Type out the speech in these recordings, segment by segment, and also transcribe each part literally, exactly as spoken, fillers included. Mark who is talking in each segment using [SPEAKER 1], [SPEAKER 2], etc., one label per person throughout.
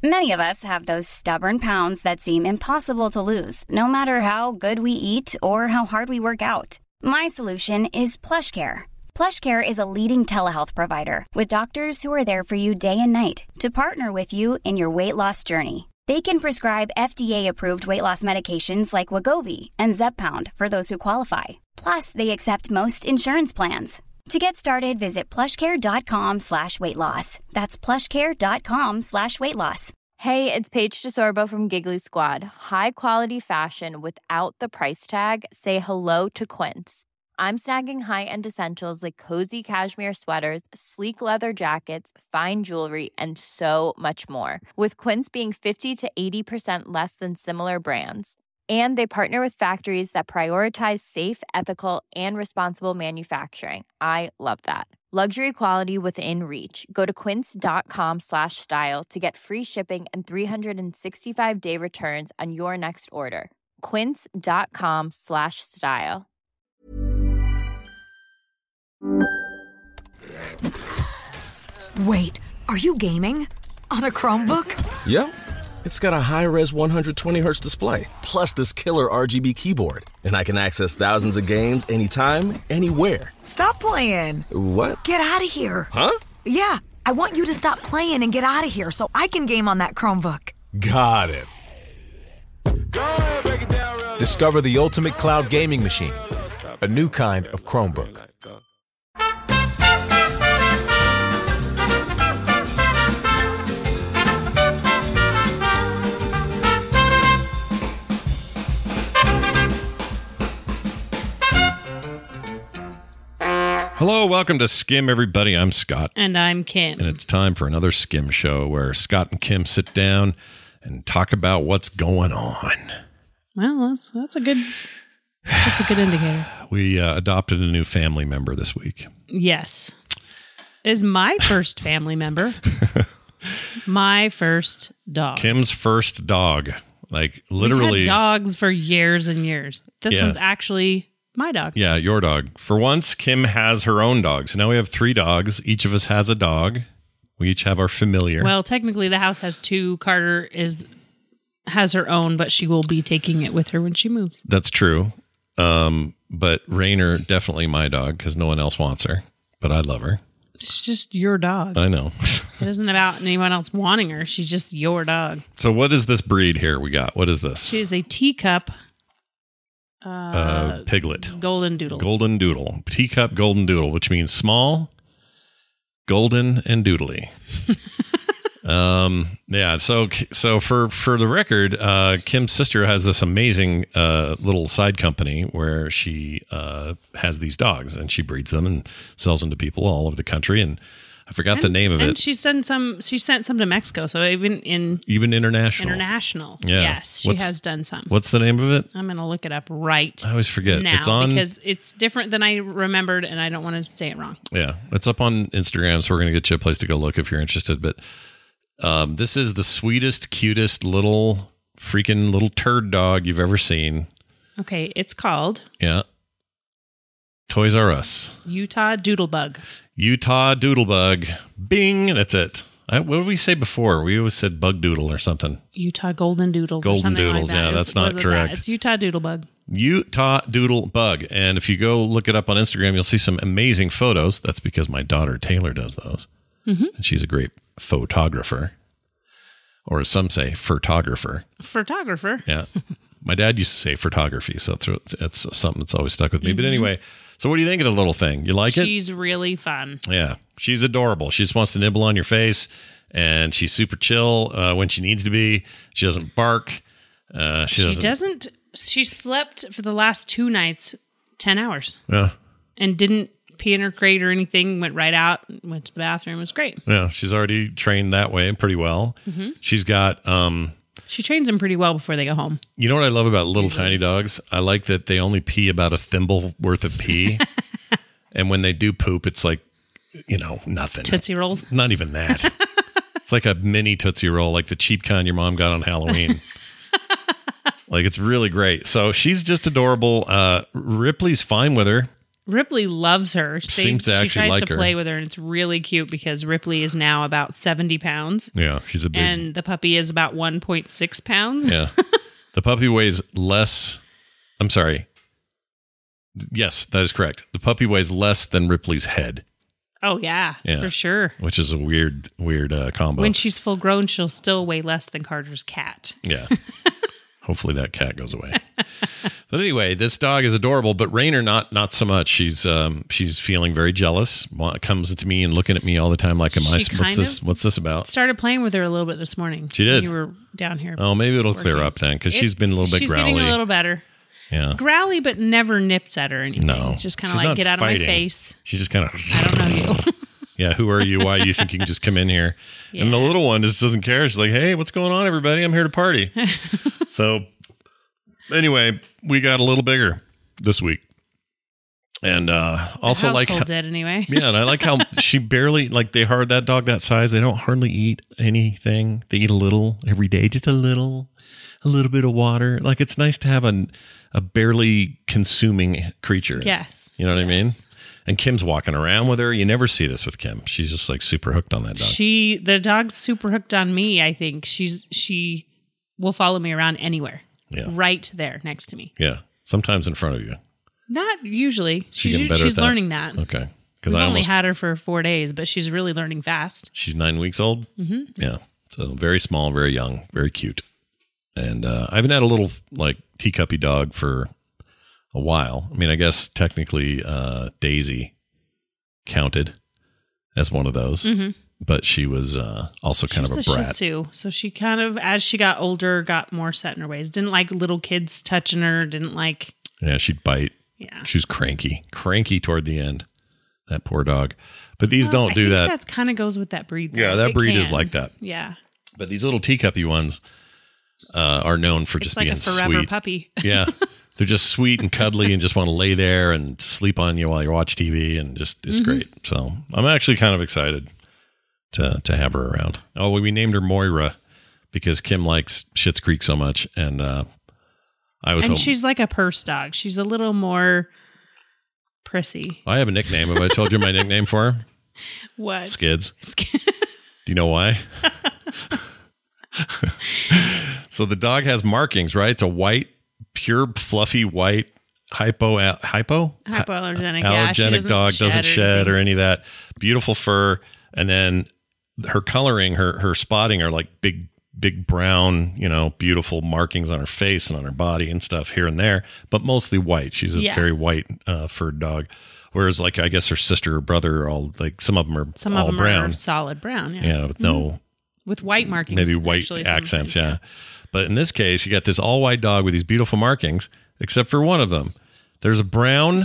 [SPEAKER 1] Many of us have those stubborn pounds that seem impossible to lose, no matter how good we eat or how hard we work out. My solution is PlushCare. PlushCare is a leading telehealth provider with doctors who are there for you day and night to partner with you in your weight loss journey. They can prescribe F D A-approved weight loss medications like Wegovy and Zepbound for those who qualify. Plus, they accept most insurance plans. To get started, visit plushcare.com slash weight loss. That's plushcare.com slash weight loss.
[SPEAKER 2] Hey, it's Paige DeSorbo from Giggly Squad. High quality fashion without the price tag. Say hello to Quince. I'm snagging high-end essentials like cozy cashmere sweaters, sleek leather jackets, fine jewelry, and so much more. With Quince being fifty to eighty percent less than similar brands. And they partner with factories that prioritize safe, ethical, and responsible manufacturing. I love that. Luxury quality within reach. Go to quince.com slash style to get free shipping and three sixty-five day returns on your next order. Quince.com slash style.
[SPEAKER 3] Wait, are you gaming? On a Chromebook?
[SPEAKER 4] Yep. It's got a high-res one hundred twenty hertz display, plus this killer R G B keyboard. And I can access thousands of games anytime, anywhere.
[SPEAKER 3] Stop playing.
[SPEAKER 4] What?
[SPEAKER 3] Get out of here.
[SPEAKER 4] Huh?
[SPEAKER 3] Yeah, I want you to stop playing and get out of here so I can game on that Chromebook.
[SPEAKER 4] Got it.
[SPEAKER 5] Discover the ultimate cloud gaming machine. A new kind of Chromebook.
[SPEAKER 6] Hello, welcome to Skim, everybody. I'm Scott.
[SPEAKER 7] And I'm Kim.
[SPEAKER 6] And it's time for another Skim show where Scott and Kim sit down and talk about what's going on.
[SPEAKER 7] Well, that's that's a good that's a good indicator.
[SPEAKER 6] We uh, adopted a new family member this week.
[SPEAKER 7] Yes. Is my first family member. My first dog.
[SPEAKER 6] Kim's first dog. Like literally.
[SPEAKER 7] We've had dogs for years and years. This
[SPEAKER 6] Yeah.
[SPEAKER 7] one's actually my dog.
[SPEAKER 6] Yeah, your dog. For once, Kim has her own dog. So now we have three dogs. Each of us has a dog. We each have our familiar.
[SPEAKER 7] Well, technically the house has two. Carter is has her own, but she will be taking it with her when she moves.
[SPEAKER 6] That's true. Um, but Rainer, definitely my dog because no one else wants her. But I love her.
[SPEAKER 7] It's just your dog.
[SPEAKER 6] I know.
[SPEAKER 7] It isn't about anyone else wanting her. She's just your dog.
[SPEAKER 6] So what is this breed here we got? What is this?
[SPEAKER 7] She is a teacup. Uh,
[SPEAKER 6] Uh, piglet.
[SPEAKER 7] Golden Doodle.
[SPEAKER 6] Golden Doodle. Teacup Golden Doodle, which means small, golden, and doodly. um, yeah, so so for, for the record, uh, Kim's sister has this amazing uh, little side company where she uh, has these dogs, and she breeds them and sells them to people all over the country, and I forgot
[SPEAKER 7] and,
[SPEAKER 6] the name of
[SPEAKER 7] and
[SPEAKER 6] it.
[SPEAKER 7] she sent some. She sent some to Mexico, so even in
[SPEAKER 6] Even international.
[SPEAKER 7] international,
[SPEAKER 6] Yeah.
[SPEAKER 7] yes, she
[SPEAKER 6] What's-
[SPEAKER 7] has done some.
[SPEAKER 6] What's the name of it?
[SPEAKER 7] I'm going to look it up right
[SPEAKER 6] I always forget.
[SPEAKER 7] now
[SPEAKER 6] It's on.
[SPEAKER 7] because it's different than I remembered, and I don't want to say it wrong.
[SPEAKER 6] Yeah, it's up on Instagram, so we're going to get you a place to go look if you're interested. But um, this is the sweetest, cutest little freaking little turd dog you've ever seen.
[SPEAKER 7] Okay, it's called
[SPEAKER 6] Yeah. Toys R Us.
[SPEAKER 7] Utah Doodlebug.
[SPEAKER 6] Utah Doodlebug. Bing. That's it. I, what did we say before? We always said bug doodle or something.
[SPEAKER 7] Utah Golden Doodles.
[SPEAKER 6] Golden
[SPEAKER 7] or something
[SPEAKER 6] Doodles,
[SPEAKER 7] like that.
[SPEAKER 6] yeah,
[SPEAKER 7] It's-
[SPEAKER 6] that's not
[SPEAKER 7] was it
[SPEAKER 6] correct.
[SPEAKER 7] That? It's Utah Doodlebug.
[SPEAKER 6] Utah Doodlebug. And if you go look it up on Instagram, you'll see some amazing photos. That's because my daughter Taylor does those.
[SPEAKER 7] Mm-hmm.
[SPEAKER 6] And she's a great photographer. Or as some say, photographer.
[SPEAKER 7] Photographer.
[SPEAKER 6] Yeah. My dad used to say photography, so it's, it's something that's always stuck with me.
[SPEAKER 7] Mm-hmm.
[SPEAKER 6] But anyway, so what do you think of the little thing? You like it?
[SPEAKER 7] She's really fun.
[SPEAKER 6] Yeah. She's adorable. She just wants to nibble on your face, and she's super chill uh, when she needs to be. She doesn't bark. Uh, she,
[SPEAKER 7] She
[SPEAKER 6] doesn't.
[SPEAKER 7] doesn't. She slept for the last two nights ten hours
[SPEAKER 6] Yeah.
[SPEAKER 7] and didn't pee in her crate or anything. Went right out, went to the bathroom. It was great.
[SPEAKER 6] Yeah. She's already trained that way pretty well.
[SPEAKER 7] Mm-hmm.
[SPEAKER 6] She's got... um.
[SPEAKER 7] She trains them pretty well before they go home.
[SPEAKER 6] You know what I love about little tiny dogs? I like that they only pee about a thimble worth of pee. And when they do poop, it's like, you know, nothing.
[SPEAKER 7] Tootsie Rolls.
[SPEAKER 6] Not even that. It's like a mini Tootsie Roll, like the cheap kind your mom got on Halloween. Like, it's really great. So she's just adorable. Uh, Ripley's fine with her.
[SPEAKER 7] Ripley loves her. They,
[SPEAKER 6] Seems to
[SPEAKER 7] she
[SPEAKER 6] actually
[SPEAKER 7] tries
[SPEAKER 6] like
[SPEAKER 7] to
[SPEAKER 6] her.
[SPEAKER 7] play with her, and it's really cute because Ripley is now about seventy pounds.
[SPEAKER 6] Yeah, she's a big.
[SPEAKER 7] And the puppy is about one point six pounds.
[SPEAKER 6] Yeah. The puppy weighs less. I'm sorry. Yes, that is correct. The puppy weighs less than Ripley's head,
[SPEAKER 7] Oh, yeah,
[SPEAKER 6] Yeah.
[SPEAKER 7] for sure.
[SPEAKER 6] which is a weird, weird uh, combo.
[SPEAKER 7] When she's full grown, she'll still weigh less than Carter's cat.
[SPEAKER 6] Yeah. Hopefully that cat goes away. But anyway, this dog is adorable, but Rainer not not so much. She's um she's feeling very jealous. Wa- Comes to me and looking at me all the time like, am I
[SPEAKER 7] She
[SPEAKER 6] what's
[SPEAKER 7] kind
[SPEAKER 6] this
[SPEAKER 7] of
[SPEAKER 6] what's this about?
[SPEAKER 7] Started playing with her a little bit this morning.
[SPEAKER 6] She did?
[SPEAKER 7] When you were down here.
[SPEAKER 6] Oh, maybe it'll clear
[SPEAKER 7] working.
[SPEAKER 6] up then cuz
[SPEAKER 7] It-
[SPEAKER 6] she's been a little bit
[SPEAKER 7] she's
[SPEAKER 6] growly.
[SPEAKER 7] getting a little better.
[SPEAKER 6] Yeah.
[SPEAKER 7] Growly, but never nips at her or anything.
[SPEAKER 6] No.
[SPEAKER 7] It's just kind of
[SPEAKER 6] She's
[SPEAKER 7] like,
[SPEAKER 6] not
[SPEAKER 7] get out
[SPEAKER 6] fighting.
[SPEAKER 7] of my face.
[SPEAKER 6] She's just kind of
[SPEAKER 7] I don't know you.
[SPEAKER 6] Yeah, who are you? Why do you think you can just come in here? And the
[SPEAKER 7] Yeah.
[SPEAKER 6] little one just doesn't care. She's like, hey, what's going on, everybody? I'm here to party. So anyway, we got a little bigger this week. And uh, also
[SPEAKER 7] The
[SPEAKER 6] like,
[SPEAKER 7] household did anyway.
[SPEAKER 6] yeah, and I like how she barely, like they hard that dog that size, they don't hardly eat anything. They eat a little every day, just a little, a little bit of water. Like it's nice to have a, a barely consuming creature.
[SPEAKER 7] Yes.
[SPEAKER 6] You know what I mean? And Kim's walking around with her. You never see this with Kim. She's just like super hooked on that dog.
[SPEAKER 7] She, the dog's super hooked on me. I think she's she will follow me around anywhere.
[SPEAKER 6] Yeah.
[SPEAKER 7] Right there next to me.
[SPEAKER 6] Yeah. Sometimes in front of you.
[SPEAKER 7] Not usually.
[SPEAKER 6] She
[SPEAKER 7] She's
[SPEAKER 6] getting better
[SPEAKER 7] she's
[SPEAKER 6] at that?
[SPEAKER 7] learning that.
[SPEAKER 6] Okay. Because
[SPEAKER 7] We've
[SPEAKER 6] I
[SPEAKER 7] only
[SPEAKER 6] almost,
[SPEAKER 7] had her for four days, but she's really learning fast.
[SPEAKER 6] she's nine weeks old. Mm-hmm. Yeah. So very small, very young, very cute. And uh, I haven't had a little like teacuppy dog for a while. I mean, I guess technically uh, Daisy counted as one of those,
[SPEAKER 7] Mm-hmm.
[SPEAKER 6] but she was uh, also kind
[SPEAKER 7] She
[SPEAKER 6] of
[SPEAKER 7] was
[SPEAKER 6] a
[SPEAKER 7] a
[SPEAKER 6] brat.
[SPEAKER 7] Shih Tzu, so she kind of, as she got older, got more set in her ways. Didn't like little kids touching her. Didn't like,
[SPEAKER 6] Yeah, she'd bite.
[SPEAKER 7] yeah.
[SPEAKER 6] She was cranky, cranky toward the end. That poor dog. But these
[SPEAKER 7] Well,
[SPEAKER 6] don't
[SPEAKER 7] I
[SPEAKER 6] do
[SPEAKER 7] think
[SPEAKER 6] that.
[SPEAKER 7] That kind of goes with that breed.
[SPEAKER 6] Yeah,
[SPEAKER 7] though.
[SPEAKER 6] that
[SPEAKER 7] It
[SPEAKER 6] breed is
[SPEAKER 7] can.
[SPEAKER 6] like that.
[SPEAKER 7] Yeah,
[SPEAKER 6] But these little teacuppy ones uh, are known for
[SPEAKER 7] it's
[SPEAKER 6] just
[SPEAKER 7] like
[SPEAKER 6] being
[SPEAKER 7] a forever
[SPEAKER 6] sweet.
[SPEAKER 7] puppy.
[SPEAKER 6] Yeah. They're just sweet and cuddly and just want to lay there and sleep on you while you watch T V and just it's
[SPEAKER 7] Mm-hmm.
[SPEAKER 6] great. So I'm actually kind of excited to to have her around. Oh, we named her Moira because Kim likes Schitt's Creek so much, and uh, I was
[SPEAKER 7] And
[SPEAKER 6] hoping.
[SPEAKER 7] she's like a purse dog. She's a little more prissy.
[SPEAKER 6] I have a nickname. Have I told you my nickname for her?
[SPEAKER 7] What?
[SPEAKER 6] Skids. Do you know why? So the dog has markings, right? It's a white, pure, fluffy white hypo hypo
[SPEAKER 7] Hypoallergenic. Yeah, she
[SPEAKER 6] allergenic
[SPEAKER 7] doesn't
[SPEAKER 6] dog, doesn't shed or
[SPEAKER 7] anything.
[SPEAKER 6] any of that. Beautiful fur, and then her coloring, her her spotting are like big big brown, you know, beautiful markings on her face and on her body and stuff here and there, but mostly white. She's a
[SPEAKER 7] Yeah.
[SPEAKER 6] very white uh, furred dog. Whereas, like, I guess her sister or brother are all like some of them are
[SPEAKER 7] Some
[SPEAKER 6] all
[SPEAKER 7] of them
[SPEAKER 6] brown.
[SPEAKER 7] are solid brown. Yeah.
[SPEAKER 6] Yeah, with no
[SPEAKER 7] With white markings.
[SPEAKER 6] maybe white
[SPEAKER 7] actually,
[SPEAKER 6] accents.
[SPEAKER 7] sometimes,
[SPEAKER 6] Yeah. But in this case, you got this all white dog with these beautiful markings, except for one of them. There's a brown,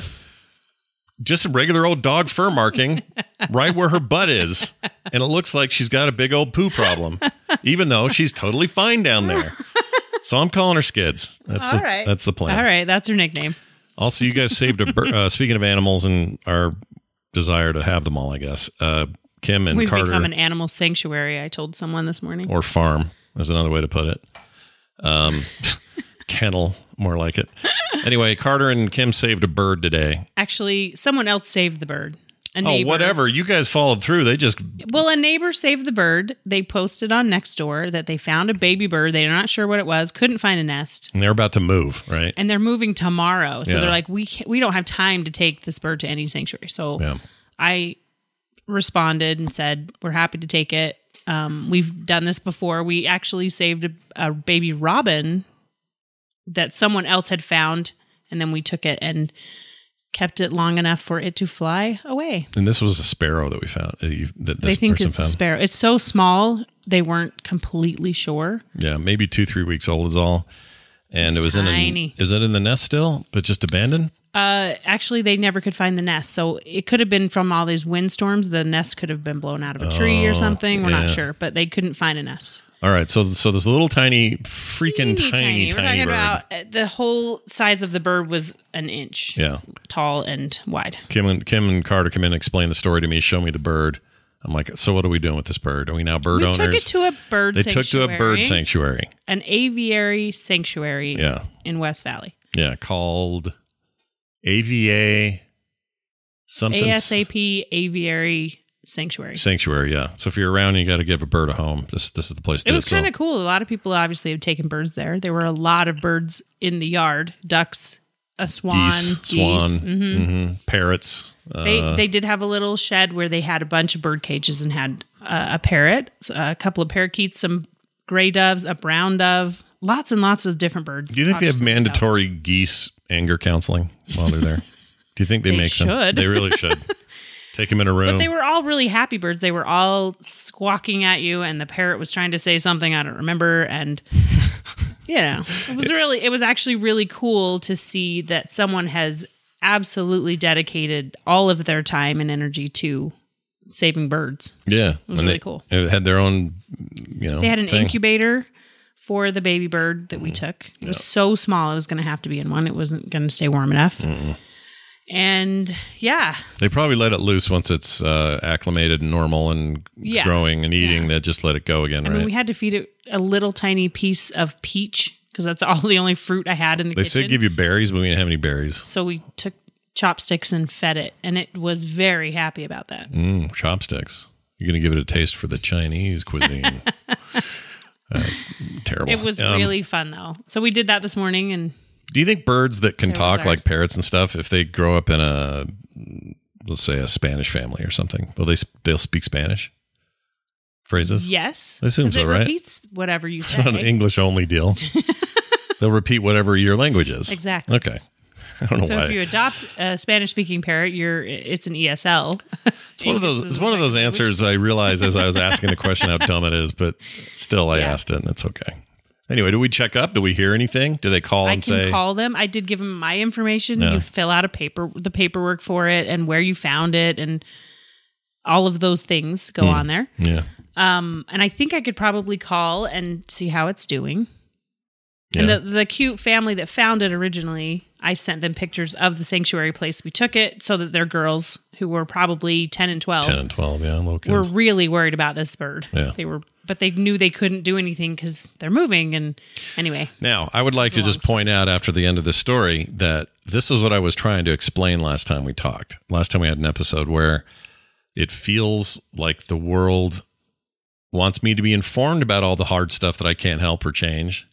[SPEAKER 6] just a regular old dog fur marking right where her butt is. And it looks like she's got a big old poo problem, even though she's totally fine down there. So I'm calling her Skids. That's
[SPEAKER 7] All
[SPEAKER 6] the
[SPEAKER 7] right.
[SPEAKER 6] that's the plan.
[SPEAKER 7] All right. That's her nickname.
[SPEAKER 6] Also, you guys saved a bird. Uh, speaking of animals and our desire to have them all, I guess. Uh, Kim and
[SPEAKER 7] We've
[SPEAKER 6] Carter,
[SPEAKER 7] become an animal sanctuary, I told someone this morning.
[SPEAKER 6] or farm is another way to put it. Um, kennel, more like it. Anyway, Carter and Kim saved a bird today.
[SPEAKER 7] Actually, someone else saved the bird. A
[SPEAKER 6] Oh,
[SPEAKER 7] neighbor.
[SPEAKER 6] whatever. You guys followed through. They just
[SPEAKER 7] Well, a neighbor saved the bird. They posted on Nextdoor that they found a baby bird. They're not sure what it was. Couldn't find a nest.
[SPEAKER 6] and they're about to move, right?
[SPEAKER 7] And they're moving tomorrow. So
[SPEAKER 6] Yeah.
[SPEAKER 7] they're like, we can't, we don't have time to take this bird to any sanctuary. So
[SPEAKER 6] Yeah.
[SPEAKER 7] I responded and said, we're happy to take it. Um, we've done this before. We actually saved a, a baby robin that someone else had found. And then we took it and kept it long enough for it to fly away.
[SPEAKER 6] And this was a sparrow that we found. uh, you- That this
[SPEAKER 7] They think
[SPEAKER 6] person
[SPEAKER 7] it's a
[SPEAKER 6] found.
[SPEAKER 7] sparrow. It's so small, they weren't completely sure.
[SPEAKER 6] Yeah, maybe two, three weeks old is all. And
[SPEAKER 7] It's
[SPEAKER 6] it was in
[SPEAKER 7] tiny.
[SPEAKER 6] a, is it in the nest still, but just abandoned?
[SPEAKER 7] Uh, actually, they never could find the nest. So it could have been from all these windstorms. The nest could have been blown out of a tree or something. We're
[SPEAKER 6] yeah.
[SPEAKER 7] not sure, but they couldn't find a nest.
[SPEAKER 6] All right, so so this little tiny, freaking tiny, tiny,
[SPEAKER 7] We're talking
[SPEAKER 6] bird.
[SPEAKER 7] about uh, the whole size of the bird was an inch
[SPEAKER 6] Yeah,
[SPEAKER 7] tall and wide.
[SPEAKER 6] Kim and Kim and Carter come in and explain the story to me. Show me the bird. I'm like, so what are we doing with this bird? Are we now bird
[SPEAKER 7] We
[SPEAKER 6] owners?
[SPEAKER 7] took it to a bird
[SPEAKER 6] they
[SPEAKER 7] sanctuary.
[SPEAKER 6] took to a bird sanctuary.
[SPEAKER 7] An aviary sanctuary
[SPEAKER 6] Yeah,
[SPEAKER 7] in West Valley.
[SPEAKER 6] yeah, called A V A Something
[SPEAKER 7] ASAP Aviary Sanctuary.
[SPEAKER 6] Sanctuary, yeah. So if you're around and you got to give a bird a home, this this is the place to
[SPEAKER 7] it
[SPEAKER 6] do it.
[SPEAKER 7] was kind of
[SPEAKER 6] So-
[SPEAKER 7] cool. A lot of people obviously have taken birds there. There were a lot of birds in the yard. Ducks, a swan,
[SPEAKER 6] Geese,
[SPEAKER 7] geese.
[SPEAKER 6] swan,
[SPEAKER 7] Mhm.
[SPEAKER 6] hmm parrots.
[SPEAKER 7] They
[SPEAKER 6] uh,
[SPEAKER 7] they did have a little shed where they had a bunch of bird cages and had uh, a parrot, a couple of parakeets, some gray doves, a brown dove, lots and lots of different birds.
[SPEAKER 6] do you think they have
[SPEAKER 7] obviously,
[SPEAKER 6] mandatory geese anger counseling while they're there? Do you think they,
[SPEAKER 7] They
[SPEAKER 6] make them?
[SPEAKER 7] should.
[SPEAKER 6] They really should. Take them in a room.
[SPEAKER 7] But they were all really happy birds. They were all squawking at you, and the parrot was trying to say something I don't remember. And you know, it was really, it was actually really cool to see that someone has absolutely dedicated all of their time and energy to saving birds.
[SPEAKER 6] yeah,
[SPEAKER 7] It was
[SPEAKER 6] and
[SPEAKER 7] really
[SPEAKER 6] they,
[SPEAKER 7] cool.
[SPEAKER 6] It had their own, you know,
[SPEAKER 7] They had an
[SPEAKER 6] thing.
[SPEAKER 7] incubator for the baby bird that we
[SPEAKER 6] Mm.
[SPEAKER 7] took. It was so small, it was going to have to be in one. It wasn't going to stay warm enough.
[SPEAKER 6] Mm.
[SPEAKER 7] And yeah,
[SPEAKER 6] They probably let it loose once it's uh, acclimated and normal and
[SPEAKER 7] Yeah.
[SPEAKER 6] growing and eating.
[SPEAKER 7] Yeah.
[SPEAKER 6] They just let it go again,
[SPEAKER 7] I
[SPEAKER 6] right?
[SPEAKER 7] mean, we had to feed it a little tiny piece of peach because that's all the only fruit I had in the
[SPEAKER 6] they
[SPEAKER 7] kitchen.
[SPEAKER 6] say give you berries, but we didn't have any berries.
[SPEAKER 7] So we took chopsticks and fed it, and it was very happy about that.
[SPEAKER 6] Mm, chopsticks. You're going to give it a taste for the Chinese cuisine. That's terrible.
[SPEAKER 7] It was
[SPEAKER 6] Um,
[SPEAKER 7] really fun, though. So we did that this morning, and
[SPEAKER 6] Do you think birds that can
[SPEAKER 7] There was
[SPEAKER 6] talk
[SPEAKER 7] our-
[SPEAKER 6] like parrots and stuff, if they grow up in a, let's say, a Spanish family or something, will they they'll speak Spanish phrases?
[SPEAKER 7] yes,
[SPEAKER 6] I assume
[SPEAKER 7] 'cause
[SPEAKER 6] so,
[SPEAKER 7] it
[SPEAKER 6] right?
[SPEAKER 7] repeats whatever you
[SPEAKER 6] It's
[SPEAKER 7] say.
[SPEAKER 6] not an English only deal. They'll repeat whatever your language is.
[SPEAKER 7] Exactly.
[SPEAKER 6] Okay. I don't know
[SPEAKER 7] So
[SPEAKER 6] why.
[SPEAKER 7] if you adopt a Spanish-speaking parrot, you're it's an E S L.
[SPEAKER 6] It's one of those. It's one of those answers I realized as I was asking the question how dumb it is, but still I
[SPEAKER 7] Yeah.
[SPEAKER 6] asked it and it's okay. Anyway, do we check up? Do we hear anything? Do they call
[SPEAKER 7] I
[SPEAKER 6] and
[SPEAKER 7] can
[SPEAKER 6] say?
[SPEAKER 7] call them. I did give them my information.
[SPEAKER 6] Yeah.
[SPEAKER 7] You fill out a paper, the paperwork for it, and where you found it, and all of those things go on there.
[SPEAKER 6] Yeah.
[SPEAKER 7] Um, and I think I could probably call and see how it's doing.
[SPEAKER 6] Yeah.
[SPEAKER 7] And the the cute family that found it originally, I sent them pictures of the sanctuary place we took it, so that their girls, who were probably ten and twelve,
[SPEAKER 6] ten and twelve. Yeah, little
[SPEAKER 7] were
[SPEAKER 6] kids.
[SPEAKER 7] really worried about this bird.
[SPEAKER 6] Yeah.
[SPEAKER 7] They were, but they knew they couldn't do anything because they're moving. And anyway,
[SPEAKER 6] Now, I would like to
[SPEAKER 7] a long
[SPEAKER 6] just point out after the end of this story that this is what I was trying to explain last time we talked. Last time we had an episode where it feels like the world wants me to be informed about all the hard stuff that I can't help or change.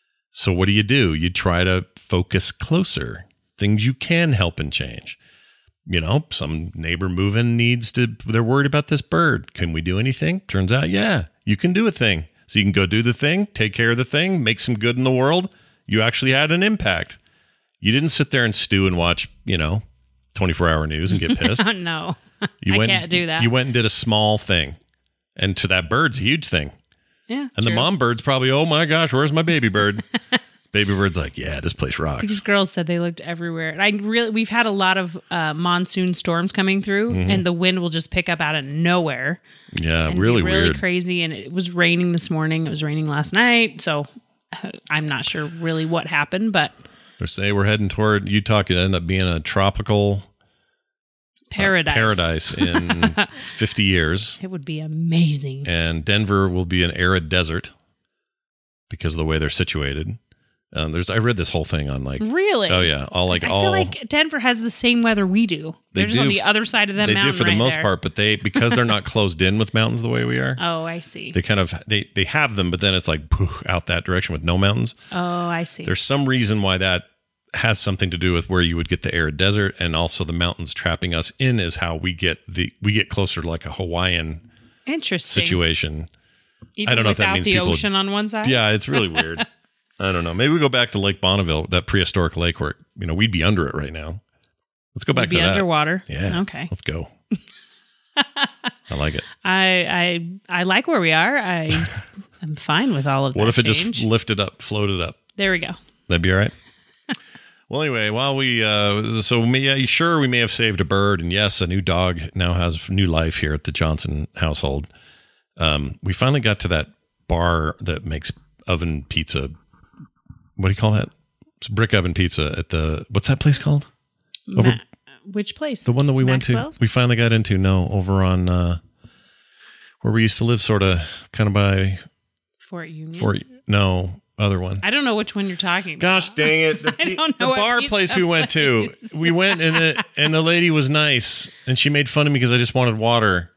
[SPEAKER 6] So what do you do? You try to focus closer, things you can help and change. You know, some neighbor moving needs to, they're worried about this bird. Can we do anything? Turns out, yeah, you can do a thing. So you can go do the thing, take care of the thing, make some good in the world. You actually had an impact. You didn't sit there and stew and watch, you know, twenty-four hour news and get pissed.
[SPEAKER 7] no,
[SPEAKER 6] You
[SPEAKER 7] I
[SPEAKER 6] went,
[SPEAKER 7] can't do that.
[SPEAKER 6] You went and did a small thing. And to that bird's a huge thing.
[SPEAKER 7] yeah,
[SPEAKER 6] And the
[SPEAKER 7] true.
[SPEAKER 6] mom bird's probably, oh my gosh, where's my baby bird? Baby bird's like, yeah, this place
[SPEAKER 7] These
[SPEAKER 6] rocks.
[SPEAKER 7] girls said they looked everywhere. And I really, we've had a lot of uh, monsoon storms coming through, and the wind will just pick up out of nowhere.
[SPEAKER 6] Yeah,
[SPEAKER 7] and be
[SPEAKER 6] really
[SPEAKER 7] really
[SPEAKER 6] weird.
[SPEAKER 7] crazy. And it was raining this morning. It was raining last night. So uh, I'm not sure really what happened, but
[SPEAKER 6] They say we're heading toward Utah. Could end up being a tropical uh,
[SPEAKER 7] paradise.
[SPEAKER 6] paradise in fifty years.
[SPEAKER 7] It would be amazing.
[SPEAKER 6] And Denver will be an arid desert because of the way they're situated. Um, there's, I read this whole thing on like,
[SPEAKER 7] Really?
[SPEAKER 6] oh yeah, all like
[SPEAKER 7] I
[SPEAKER 6] all
[SPEAKER 7] feel like Denver has the same weather we do.
[SPEAKER 6] They
[SPEAKER 7] They're just on
[SPEAKER 6] do
[SPEAKER 7] the
[SPEAKER 6] f-
[SPEAKER 7] other side of that
[SPEAKER 6] they
[SPEAKER 7] mountain.
[SPEAKER 6] do for the
[SPEAKER 7] right
[SPEAKER 6] most
[SPEAKER 7] there.
[SPEAKER 6] part, but they because they're not closed in with mountains the way we are.
[SPEAKER 7] Oh, I see.
[SPEAKER 6] They kind of they they have them, but then it's like poof, out that direction with no mountains.
[SPEAKER 7] oh, I see.
[SPEAKER 6] There's some reason why that has something to do with where you would get the arid desert, and also the mountains trapping us in is how we get the we get closer to like a Hawaiian
[SPEAKER 7] Interesting.
[SPEAKER 6] situation.
[SPEAKER 7] Even
[SPEAKER 6] I don't know if that
[SPEAKER 7] without
[SPEAKER 6] means
[SPEAKER 7] the
[SPEAKER 6] people-
[SPEAKER 7] ocean on one side.
[SPEAKER 6] Yeah, it's really weird. I don't know. Maybe we go back to Lake Bonneville, that prehistoric lake where you know we'd be under it right now. Let's go back
[SPEAKER 7] We'd be
[SPEAKER 6] to that.
[SPEAKER 7] underwater.
[SPEAKER 6] Yeah.
[SPEAKER 7] Okay.
[SPEAKER 6] Let's go. I like it.
[SPEAKER 7] I I I like where we are. I am fine with all of that.
[SPEAKER 6] What if it
[SPEAKER 7] change.
[SPEAKER 6] just lifted up, floated up?
[SPEAKER 7] There we go.
[SPEAKER 6] That'd be all right. Well, anyway, while we, uh, so me, yeah, sure, we may have saved a bird, and yes, a new dog now has new life here at the Johnson household. Um, we finally got to that bar that makes oven pizza. What do you call that? It's brick oven pizza at the, what's that place called? Over
[SPEAKER 7] Ma- which place?
[SPEAKER 6] the one that we
[SPEAKER 7] Maxwell's?
[SPEAKER 6] went to. We finally got into, no, over on, uh, where we used to live, sort of, kind of by
[SPEAKER 7] Fort Union.
[SPEAKER 6] Fort, no, other one?
[SPEAKER 7] I don't know which one you're talking about.
[SPEAKER 6] Gosh dang it. The,
[SPEAKER 7] I don't know
[SPEAKER 6] the
[SPEAKER 7] what
[SPEAKER 6] bar
[SPEAKER 7] pizza
[SPEAKER 6] place we went to,
[SPEAKER 7] place.
[SPEAKER 6] we went and the, and the lady was nice and she made fun of me because I just wanted water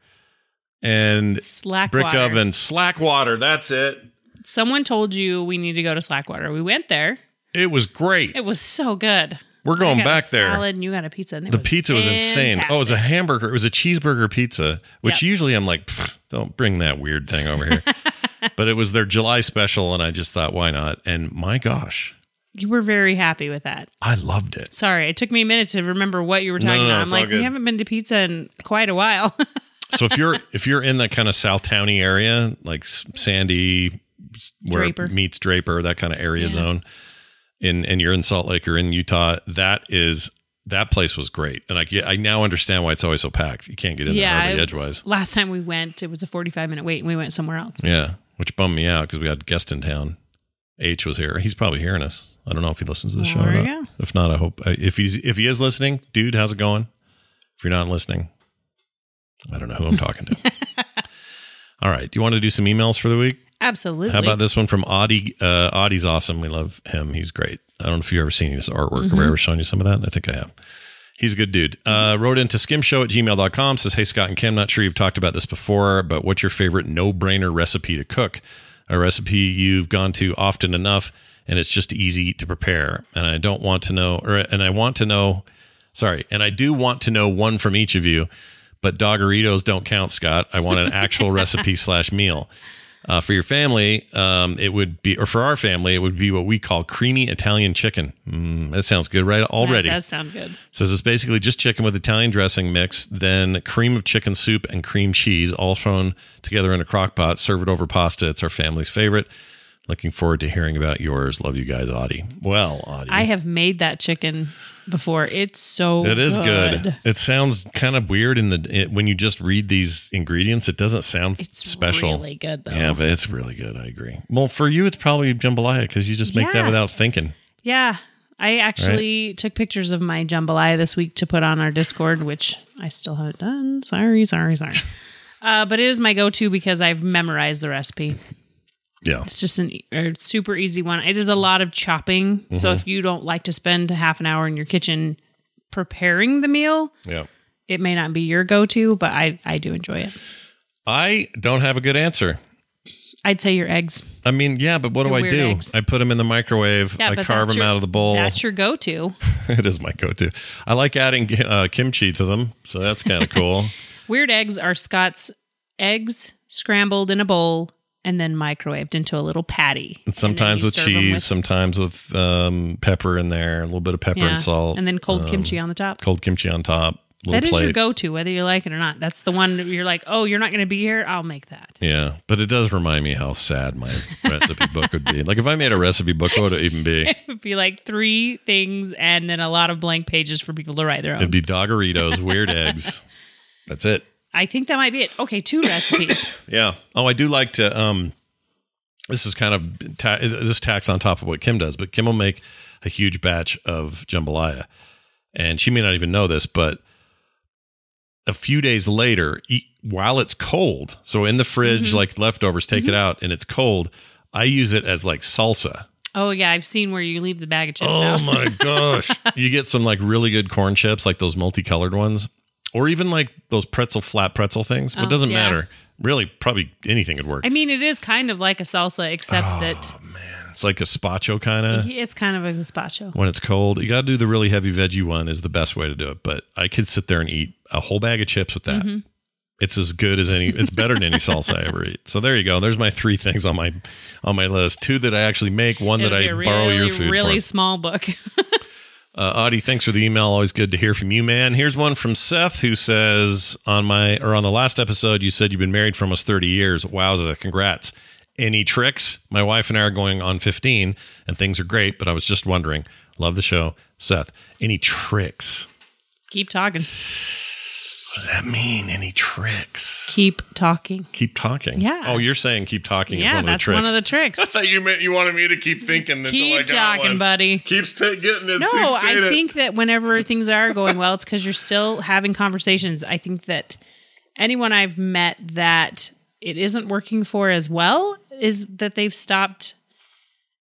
[SPEAKER 6] and
[SPEAKER 7] Slackwater.
[SPEAKER 6] brick oven. Slackwater. That's it.
[SPEAKER 7] Someone told you we need to go to Slackwater. We went there.
[SPEAKER 6] It was great.
[SPEAKER 7] It was so good.
[SPEAKER 6] We're going
[SPEAKER 7] I got
[SPEAKER 6] back
[SPEAKER 7] a
[SPEAKER 6] there.
[SPEAKER 7] salad and you got a pizza. And it
[SPEAKER 6] The
[SPEAKER 7] was
[SPEAKER 6] pizza was insane. Oh, it was a
[SPEAKER 7] fantastic.
[SPEAKER 6] hamburger. It was a cheeseburger pizza, which
[SPEAKER 7] Yep.
[SPEAKER 6] usually I'm like, don't bring that weird thing over here. But it was their July special, and I just thought, why not? And my gosh,
[SPEAKER 7] You were very happy with that.
[SPEAKER 6] I loved it.
[SPEAKER 7] Sorry, it took me a minute to remember what you were
[SPEAKER 6] No,
[SPEAKER 7] talking
[SPEAKER 6] no, no,
[SPEAKER 7] about. I'm
[SPEAKER 6] it's all
[SPEAKER 7] like, we
[SPEAKER 6] good.
[SPEAKER 7] haven't been to pizza in quite a while.
[SPEAKER 6] So if you're if you're in that kind of South Towny area, like S- Sandy, where
[SPEAKER 7] Draper.
[SPEAKER 6] it meets Draper, that kind of area
[SPEAKER 7] Yeah.
[SPEAKER 6] zone, in and you're in Salt Lake or in Utah, that is that place was great, and I get, I now understand why it's always so packed. You can't get in there hardly
[SPEAKER 7] I-
[SPEAKER 6] edgewise.
[SPEAKER 7] Last time we went, it was a forty-five minute wait, and we went somewhere else.
[SPEAKER 6] Yeah, which bummed me out because we had a guest in town. H was here. He's probably hearing us. I don't know if he listens to the show or
[SPEAKER 7] There
[SPEAKER 6] not.
[SPEAKER 7] you go.
[SPEAKER 6] If not, I hope if he's if he is listening, dude, how's it going? If you're not listening, I don't know who I'm talking to. All right, do you want to do some emails for the week?
[SPEAKER 7] Absolutely.
[SPEAKER 6] How about this one from Audie? Uh, Audie's awesome. We love him. He's great. I don't know if you've ever seen his artwork. Have I ever shown you some of that? I think I have. He's a good dude. Uh, wrote into skimshow at gmail dot com. Says, hey, Scott and Kim, not sure you've talked about this before, but what's your favorite no-brainer recipe to cook? A recipe you've gone to often enough, and it's just easy to prepare. And I don't want to know, or and I want to know, sorry, and I do want to know one from each of you, but Doggeritos don't count, Scott. I want an actual recipe slash meal. Uh, for your family, um, it would be, or for our family, it would be what we call creamy Italian chicken. Mm, that sounds good, right? Already.
[SPEAKER 7] That does sound good.
[SPEAKER 6] Says it's basically just chicken with Italian dressing mix, then cream of chicken soup and cream cheese, all thrown together in a crock pot. Serve it over pasta. It's our family's favorite. Looking forward to hearing about yours. Love you guys, Audie. Well, Audie.
[SPEAKER 7] I have made that chicken before. It's so
[SPEAKER 6] It is
[SPEAKER 7] good.
[SPEAKER 6] good. It sounds kind of weird in the it, when you just read these ingredients. It doesn't sound
[SPEAKER 7] It's
[SPEAKER 6] special.
[SPEAKER 7] really good, though.
[SPEAKER 6] Yeah, but it's really good. I agree. Well, for you, it's probably jambalaya because you just make that
[SPEAKER 7] Yeah.
[SPEAKER 6] without thinking.
[SPEAKER 7] Yeah. I actually took pictures of my jambalaya this week to put on our Discord, which I still haven't done. Sorry, sorry, sorry. uh, but it is my go-to because I've memorized the recipe.
[SPEAKER 6] Yeah.
[SPEAKER 7] It's just an, a super easy one. It is a lot of chopping.
[SPEAKER 6] Mm-hmm.
[SPEAKER 7] So if you don't like to spend half an hour in your kitchen preparing the meal,
[SPEAKER 6] Yeah.
[SPEAKER 7] it may not be your go-to, but I, I do enjoy it.
[SPEAKER 6] I don't have a good answer.
[SPEAKER 7] I'd say your eggs.
[SPEAKER 6] I mean, yeah, but what do
[SPEAKER 7] Your
[SPEAKER 6] I
[SPEAKER 7] weird
[SPEAKER 6] do?
[SPEAKER 7] eggs.
[SPEAKER 6] I put them in the microwave.
[SPEAKER 7] Yeah,
[SPEAKER 6] I
[SPEAKER 7] but
[SPEAKER 6] carve
[SPEAKER 7] that's
[SPEAKER 6] them
[SPEAKER 7] your-
[SPEAKER 6] out of the bowl.
[SPEAKER 7] That's your go-to.
[SPEAKER 6] It is my go-to. I like adding uh, kimchi to them, so that's kind of cool.
[SPEAKER 7] Weird eggs are Scott's eggs scrambled in a bowl and then microwaved into a little patty.
[SPEAKER 6] And sometimes
[SPEAKER 7] you
[SPEAKER 6] with
[SPEAKER 7] serve 'em
[SPEAKER 6] cheese,
[SPEAKER 7] with-
[SPEAKER 6] sometimes with um, pepper in there, a little bit of pepper
[SPEAKER 7] yeah,
[SPEAKER 6] and salt,
[SPEAKER 7] and then cold
[SPEAKER 6] um,
[SPEAKER 7] kimchi on the top.
[SPEAKER 6] cold kimchi on top. Little
[SPEAKER 7] That is
[SPEAKER 6] plate.
[SPEAKER 7] your go-to, whether you like it or not. That's the one that you're like, oh, you're not going to be here? I'll make that.
[SPEAKER 6] Yeah, but it does remind me how sad my recipe book would be. Like if I made a recipe book, what would it even be?
[SPEAKER 7] It would be like three things and then a lot of blank pages for people to write their own.
[SPEAKER 6] It'd be Doggeritos, weird eggs. That's it.
[SPEAKER 7] I think that might be it. Okay, two recipes.
[SPEAKER 6] Yeah. Oh, I do like to. Um, this is kind of ta- this tax on top of what Kim does, but Kim will make a huge batch of jambalaya, and she may not even know this, but a few days later, e- while it's cold, so in the fridge,
[SPEAKER 7] Mm-hmm.
[SPEAKER 6] like leftovers, take it out, and it's cold. I use it as like salsa.
[SPEAKER 7] Oh, yeah, I've seen where you leave the bag of chips
[SPEAKER 6] Oh
[SPEAKER 7] out.
[SPEAKER 6] my gosh! You get some like really good corn chips, like those multicolored ones, or even like those pretzel flat pretzel things. Well, it
[SPEAKER 7] Oh,
[SPEAKER 6] doesn't
[SPEAKER 7] yeah.
[SPEAKER 6] matter. Really, probably anything could work.
[SPEAKER 7] I mean, it is kind of like a salsa, except that
[SPEAKER 6] It's like gazpacho kind of.
[SPEAKER 7] it's kind of a gazpacho.
[SPEAKER 6] When it's cold, you got to do the really heavy veggie one is the best way to do it. But I could sit there and eat a whole bag of chips with that.
[SPEAKER 7] Mm-hmm.
[SPEAKER 6] It's as good as any. It's better than any salsa I ever eat. So there you go. There's my three things on my on my list. Two that I actually make. One that
[SPEAKER 7] It'll
[SPEAKER 6] I
[SPEAKER 7] be a
[SPEAKER 6] borrow
[SPEAKER 7] really,
[SPEAKER 6] your food
[SPEAKER 7] really
[SPEAKER 6] for.
[SPEAKER 7] small book.
[SPEAKER 6] Uh, Audie, thanks for the email. Always good to hear from you, man. Here's one from Seth who says on my or on the last episode, you said you've been married for almost thirty years. Wowza, congrats. Any tricks? My wife and I are going on fifteen, and things are great. But I was just wondering. Love the show, Seth. Any tricks?
[SPEAKER 7] Keep talking.
[SPEAKER 6] What does that mean? Any tricks?
[SPEAKER 7] Keep talking.
[SPEAKER 6] Keep talking.
[SPEAKER 7] Yeah.
[SPEAKER 6] Oh, you're saying keep talking is
[SPEAKER 7] Yeah,
[SPEAKER 6] one of the
[SPEAKER 7] that's
[SPEAKER 6] tricks.
[SPEAKER 7] one of the tricks.
[SPEAKER 6] I thought you meant you wanted me to keep thinking until I
[SPEAKER 7] Keep
[SPEAKER 6] got
[SPEAKER 7] talking,
[SPEAKER 6] one.
[SPEAKER 7] buddy.
[SPEAKER 6] Keeps t- getting it.
[SPEAKER 7] No,
[SPEAKER 6] keeps
[SPEAKER 7] I
[SPEAKER 6] saying it.
[SPEAKER 7] think that whenever things are going well, it's because you're still having conversations. I think that anyone I've met that it isn't working for as well is that they've stopped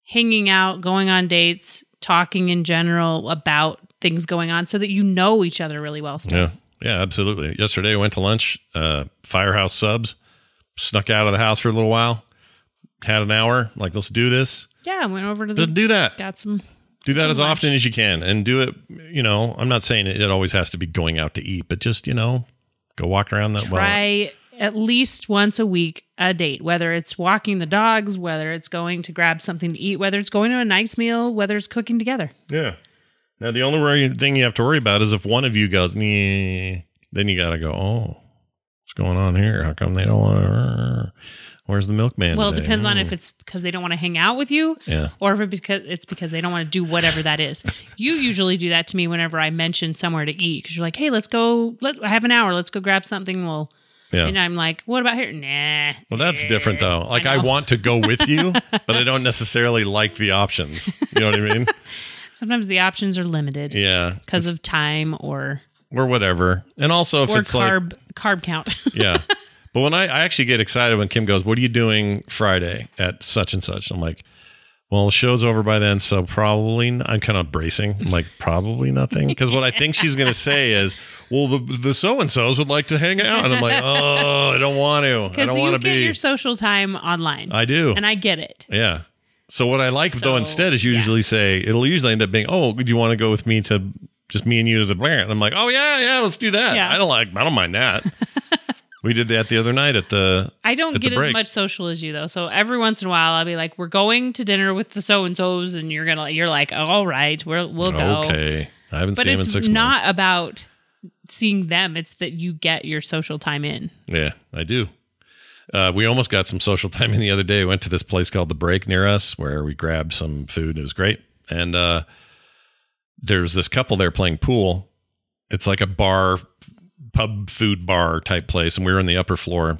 [SPEAKER 7] hanging out, going on dates, talking in general about things going on so that you know each other really well still.
[SPEAKER 6] Yeah. Yeah, absolutely. Yesterday I went to lunch, uh, Firehouse Subs, snuck out of the house for a little while, had an hour, like, let's do this.
[SPEAKER 7] Yeah, went over to the...
[SPEAKER 6] Just do that.
[SPEAKER 7] Got some...
[SPEAKER 6] Do that
[SPEAKER 7] some
[SPEAKER 6] as
[SPEAKER 7] lunch.
[SPEAKER 6] often as you can and do it, you know, I'm not saying it, it always has to be going out to eat, but just, you know, go walk around that well.
[SPEAKER 7] Try at least once a week a date, whether it's walking the dogs, whether it's going to grab something to eat, whether it's going to a nice meal, whether it's cooking together.
[SPEAKER 6] Yeah. Now, the only worry, thing you have to worry about is if one of you goes, nah, then you got to go, oh, what's going on here? How come they don't want to? Where's the milkman?
[SPEAKER 7] Well,
[SPEAKER 6] today?
[SPEAKER 7] it depends on
[SPEAKER 6] Oh.
[SPEAKER 7] if it's because they don't want to hang out with you,
[SPEAKER 6] Yeah.
[SPEAKER 7] or if it because it's because they don't want to do whatever that is. You usually do that to me whenever I mention somewhere to eat because you're like, "Hey, let's go. Let I have an hour. Let's go grab something." Well,
[SPEAKER 6] Yeah.
[SPEAKER 7] and I'm like, "What about here?" Nah.
[SPEAKER 6] Well, that's different, though. Like, I,
[SPEAKER 7] know.
[SPEAKER 6] want to go with you, but I don't necessarily like the options. You know what I mean?
[SPEAKER 7] Sometimes the options are limited
[SPEAKER 6] Yeah.
[SPEAKER 7] because of time or
[SPEAKER 6] Or whatever. And also, if
[SPEAKER 7] or
[SPEAKER 6] it's like,
[SPEAKER 7] carb carb count.
[SPEAKER 6] yeah. But when I, I actually get excited when Kim goes, what are you doing Friday at such and such? I'm like, well, the show's over by then, so probably, n-. I'm kind of bracing. I'm like, probably nothing. Because what I think she's going to say is, well, the the so-and-sos would like to hang out. And I'm like, oh, I don't want to. I
[SPEAKER 7] Because
[SPEAKER 6] don't
[SPEAKER 7] you
[SPEAKER 6] want to
[SPEAKER 7] get
[SPEAKER 6] be.
[SPEAKER 7] your social time online.
[SPEAKER 6] I do.
[SPEAKER 7] And I get it.
[SPEAKER 6] Yeah. So what I like,
[SPEAKER 7] So,
[SPEAKER 6] though, instead is usually say, it'll usually end up being, oh, do you want to go with me to just me and you to the Blair? And I'm like, oh, yeah, yeah, let's do that.
[SPEAKER 7] Yeah.
[SPEAKER 6] I don't like, I don't mind that. We did that the other night at the
[SPEAKER 7] I don't
[SPEAKER 6] at the
[SPEAKER 7] get as
[SPEAKER 6] break.
[SPEAKER 7] much social as you though. So every once in a while I'll be like, we're going to dinner with the so and so's and you're gonna you're like, all right, we'll we'll go.
[SPEAKER 6] Okay. I haven't
[SPEAKER 7] But
[SPEAKER 6] seen him in
[SPEAKER 7] it's
[SPEAKER 6] six
[SPEAKER 7] not
[SPEAKER 6] months.
[SPEAKER 7] about seeing them, it's that you get your social time in.
[SPEAKER 6] Yeah, I do. Uh, we almost got some social time in the other day. We went to this place called The Break near us where we grabbed some food. It was great. And uh, there's this couple there playing pool. It's like a bar, pub food bar type place. And we were in the upper floor.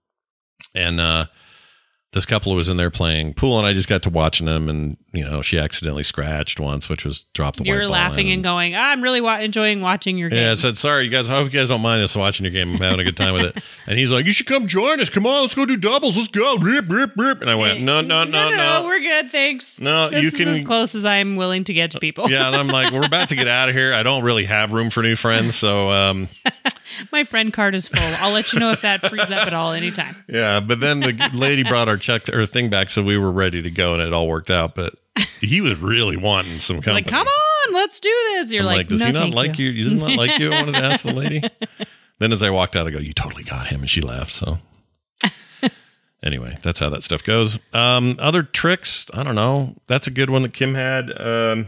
[SPEAKER 6] And uh, this couple was in there playing pool. And I just got to watching them. And, you know, she accidentally scratched once, which was drop the white
[SPEAKER 7] You're
[SPEAKER 6] ball
[SPEAKER 7] laughing
[SPEAKER 6] in.
[SPEAKER 7] and going, I'm really wa- enjoying watching your game.
[SPEAKER 6] Yeah, I said, sorry, you guys. I hope you guys don't mind us watching your game. I'm having a good time with it. And he's like, you should come join us. Come on, let's go do doubles. Let's go. Rip, rip, rip. And I went, no, no, no, no.
[SPEAKER 7] no, we're good, thanks.
[SPEAKER 6] No,
[SPEAKER 7] this
[SPEAKER 6] you
[SPEAKER 7] is
[SPEAKER 6] can-
[SPEAKER 7] as close as I'm willing to get to people.
[SPEAKER 6] Yeah, and I'm like, we're about to get out of here. I don't really have room for new friends. So, um,
[SPEAKER 7] My friend card is full. I'll let you know if that frees up at all anytime.
[SPEAKER 6] yeah. But then the lady brought our check or thing back. So we were ready to go and it all worked out. But he was really wanting some company.
[SPEAKER 7] Like, come on, let's do this. You're
[SPEAKER 6] I'm
[SPEAKER 7] like,
[SPEAKER 6] like, does
[SPEAKER 7] no,
[SPEAKER 6] he not
[SPEAKER 7] thank
[SPEAKER 6] like you? He does not like you? I wanted to ask the lady. Then as I walked out, I go, you totally got him. And she laughed. So anyway, that's how that stuff goes. Um, other tricks, I don't know. That's a good one that Kim had. Um,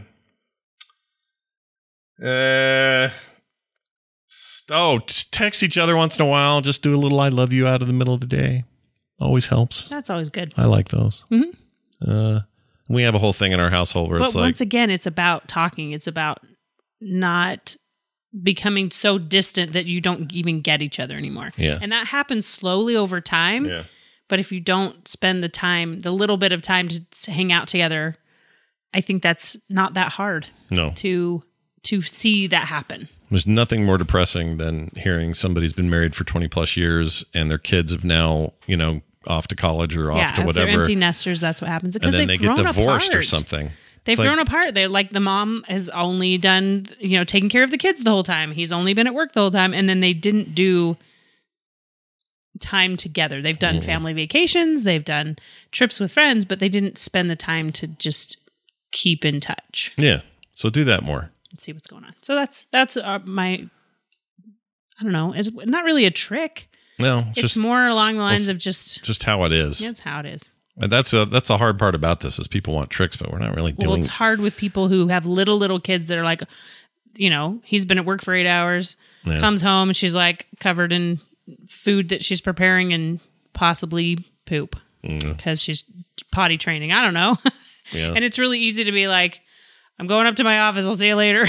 [SPEAKER 6] uh, oh, just text each other once in a while. Just do a little I love you out of the middle of the day. Always helps.
[SPEAKER 7] That's always good.
[SPEAKER 6] I like those.
[SPEAKER 7] Mhm.
[SPEAKER 6] Uh, we have a whole thing in our household where
[SPEAKER 7] But
[SPEAKER 6] it's like,
[SPEAKER 7] once again, it's about talking. It's about not becoming so distant that you don't even get each other anymore.
[SPEAKER 6] Yeah.
[SPEAKER 7] And that happens slowly over time.
[SPEAKER 6] yeah.
[SPEAKER 7] But if you don't spend the time, the little bit of time to s- hang out together, I think that's not that hard
[SPEAKER 6] No.
[SPEAKER 7] to to see that happen.
[SPEAKER 6] There's nothing more depressing than hearing somebody's been married for twenty plus years and their kids have now, you know, off to college or
[SPEAKER 7] yeah,
[SPEAKER 6] off to
[SPEAKER 7] if they're
[SPEAKER 6] whatever.
[SPEAKER 7] empty nesters, that's what happens.
[SPEAKER 6] And
[SPEAKER 7] Because
[SPEAKER 6] then
[SPEAKER 7] they've
[SPEAKER 6] they get
[SPEAKER 7] grown
[SPEAKER 6] divorced or
[SPEAKER 7] apart.
[SPEAKER 6] something.
[SPEAKER 7] They've
[SPEAKER 6] It's like-
[SPEAKER 7] grown apart. They're like the mom has only done, you know, taking care of the kids the whole time. He's only been at work the whole time. And then they didn't do time together. They've done
[SPEAKER 6] Mm.
[SPEAKER 7] family vacations, they've done trips with friends, but they didn't spend the time to just keep in touch
[SPEAKER 6] Yeah. So do that more.
[SPEAKER 7] and see what's going on. So that's that's uh, my, I don't know. It's not really a trick.
[SPEAKER 6] No, it's,
[SPEAKER 7] It's
[SPEAKER 6] just
[SPEAKER 7] more along the lines
[SPEAKER 6] supposed-
[SPEAKER 7] of just,
[SPEAKER 6] just how it is.
[SPEAKER 7] that's how it is.
[SPEAKER 6] And that's a, that's the hard part about this is people want tricks, but we're not really
[SPEAKER 7] Well,
[SPEAKER 6] doing.
[SPEAKER 7] it's hard with people who have little, little kids that are like, you know, he's been at work for eight hours,
[SPEAKER 6] Yeah.
[SPEAKER 7] comes home and she's like covered in food that she's preparing and possibly poop because she's potty training. I don't know.
[SPEAKER 6] Yeah.
[SPEAKER 7] And it's really easy to be like, I'm going up to my office. I'll see you later.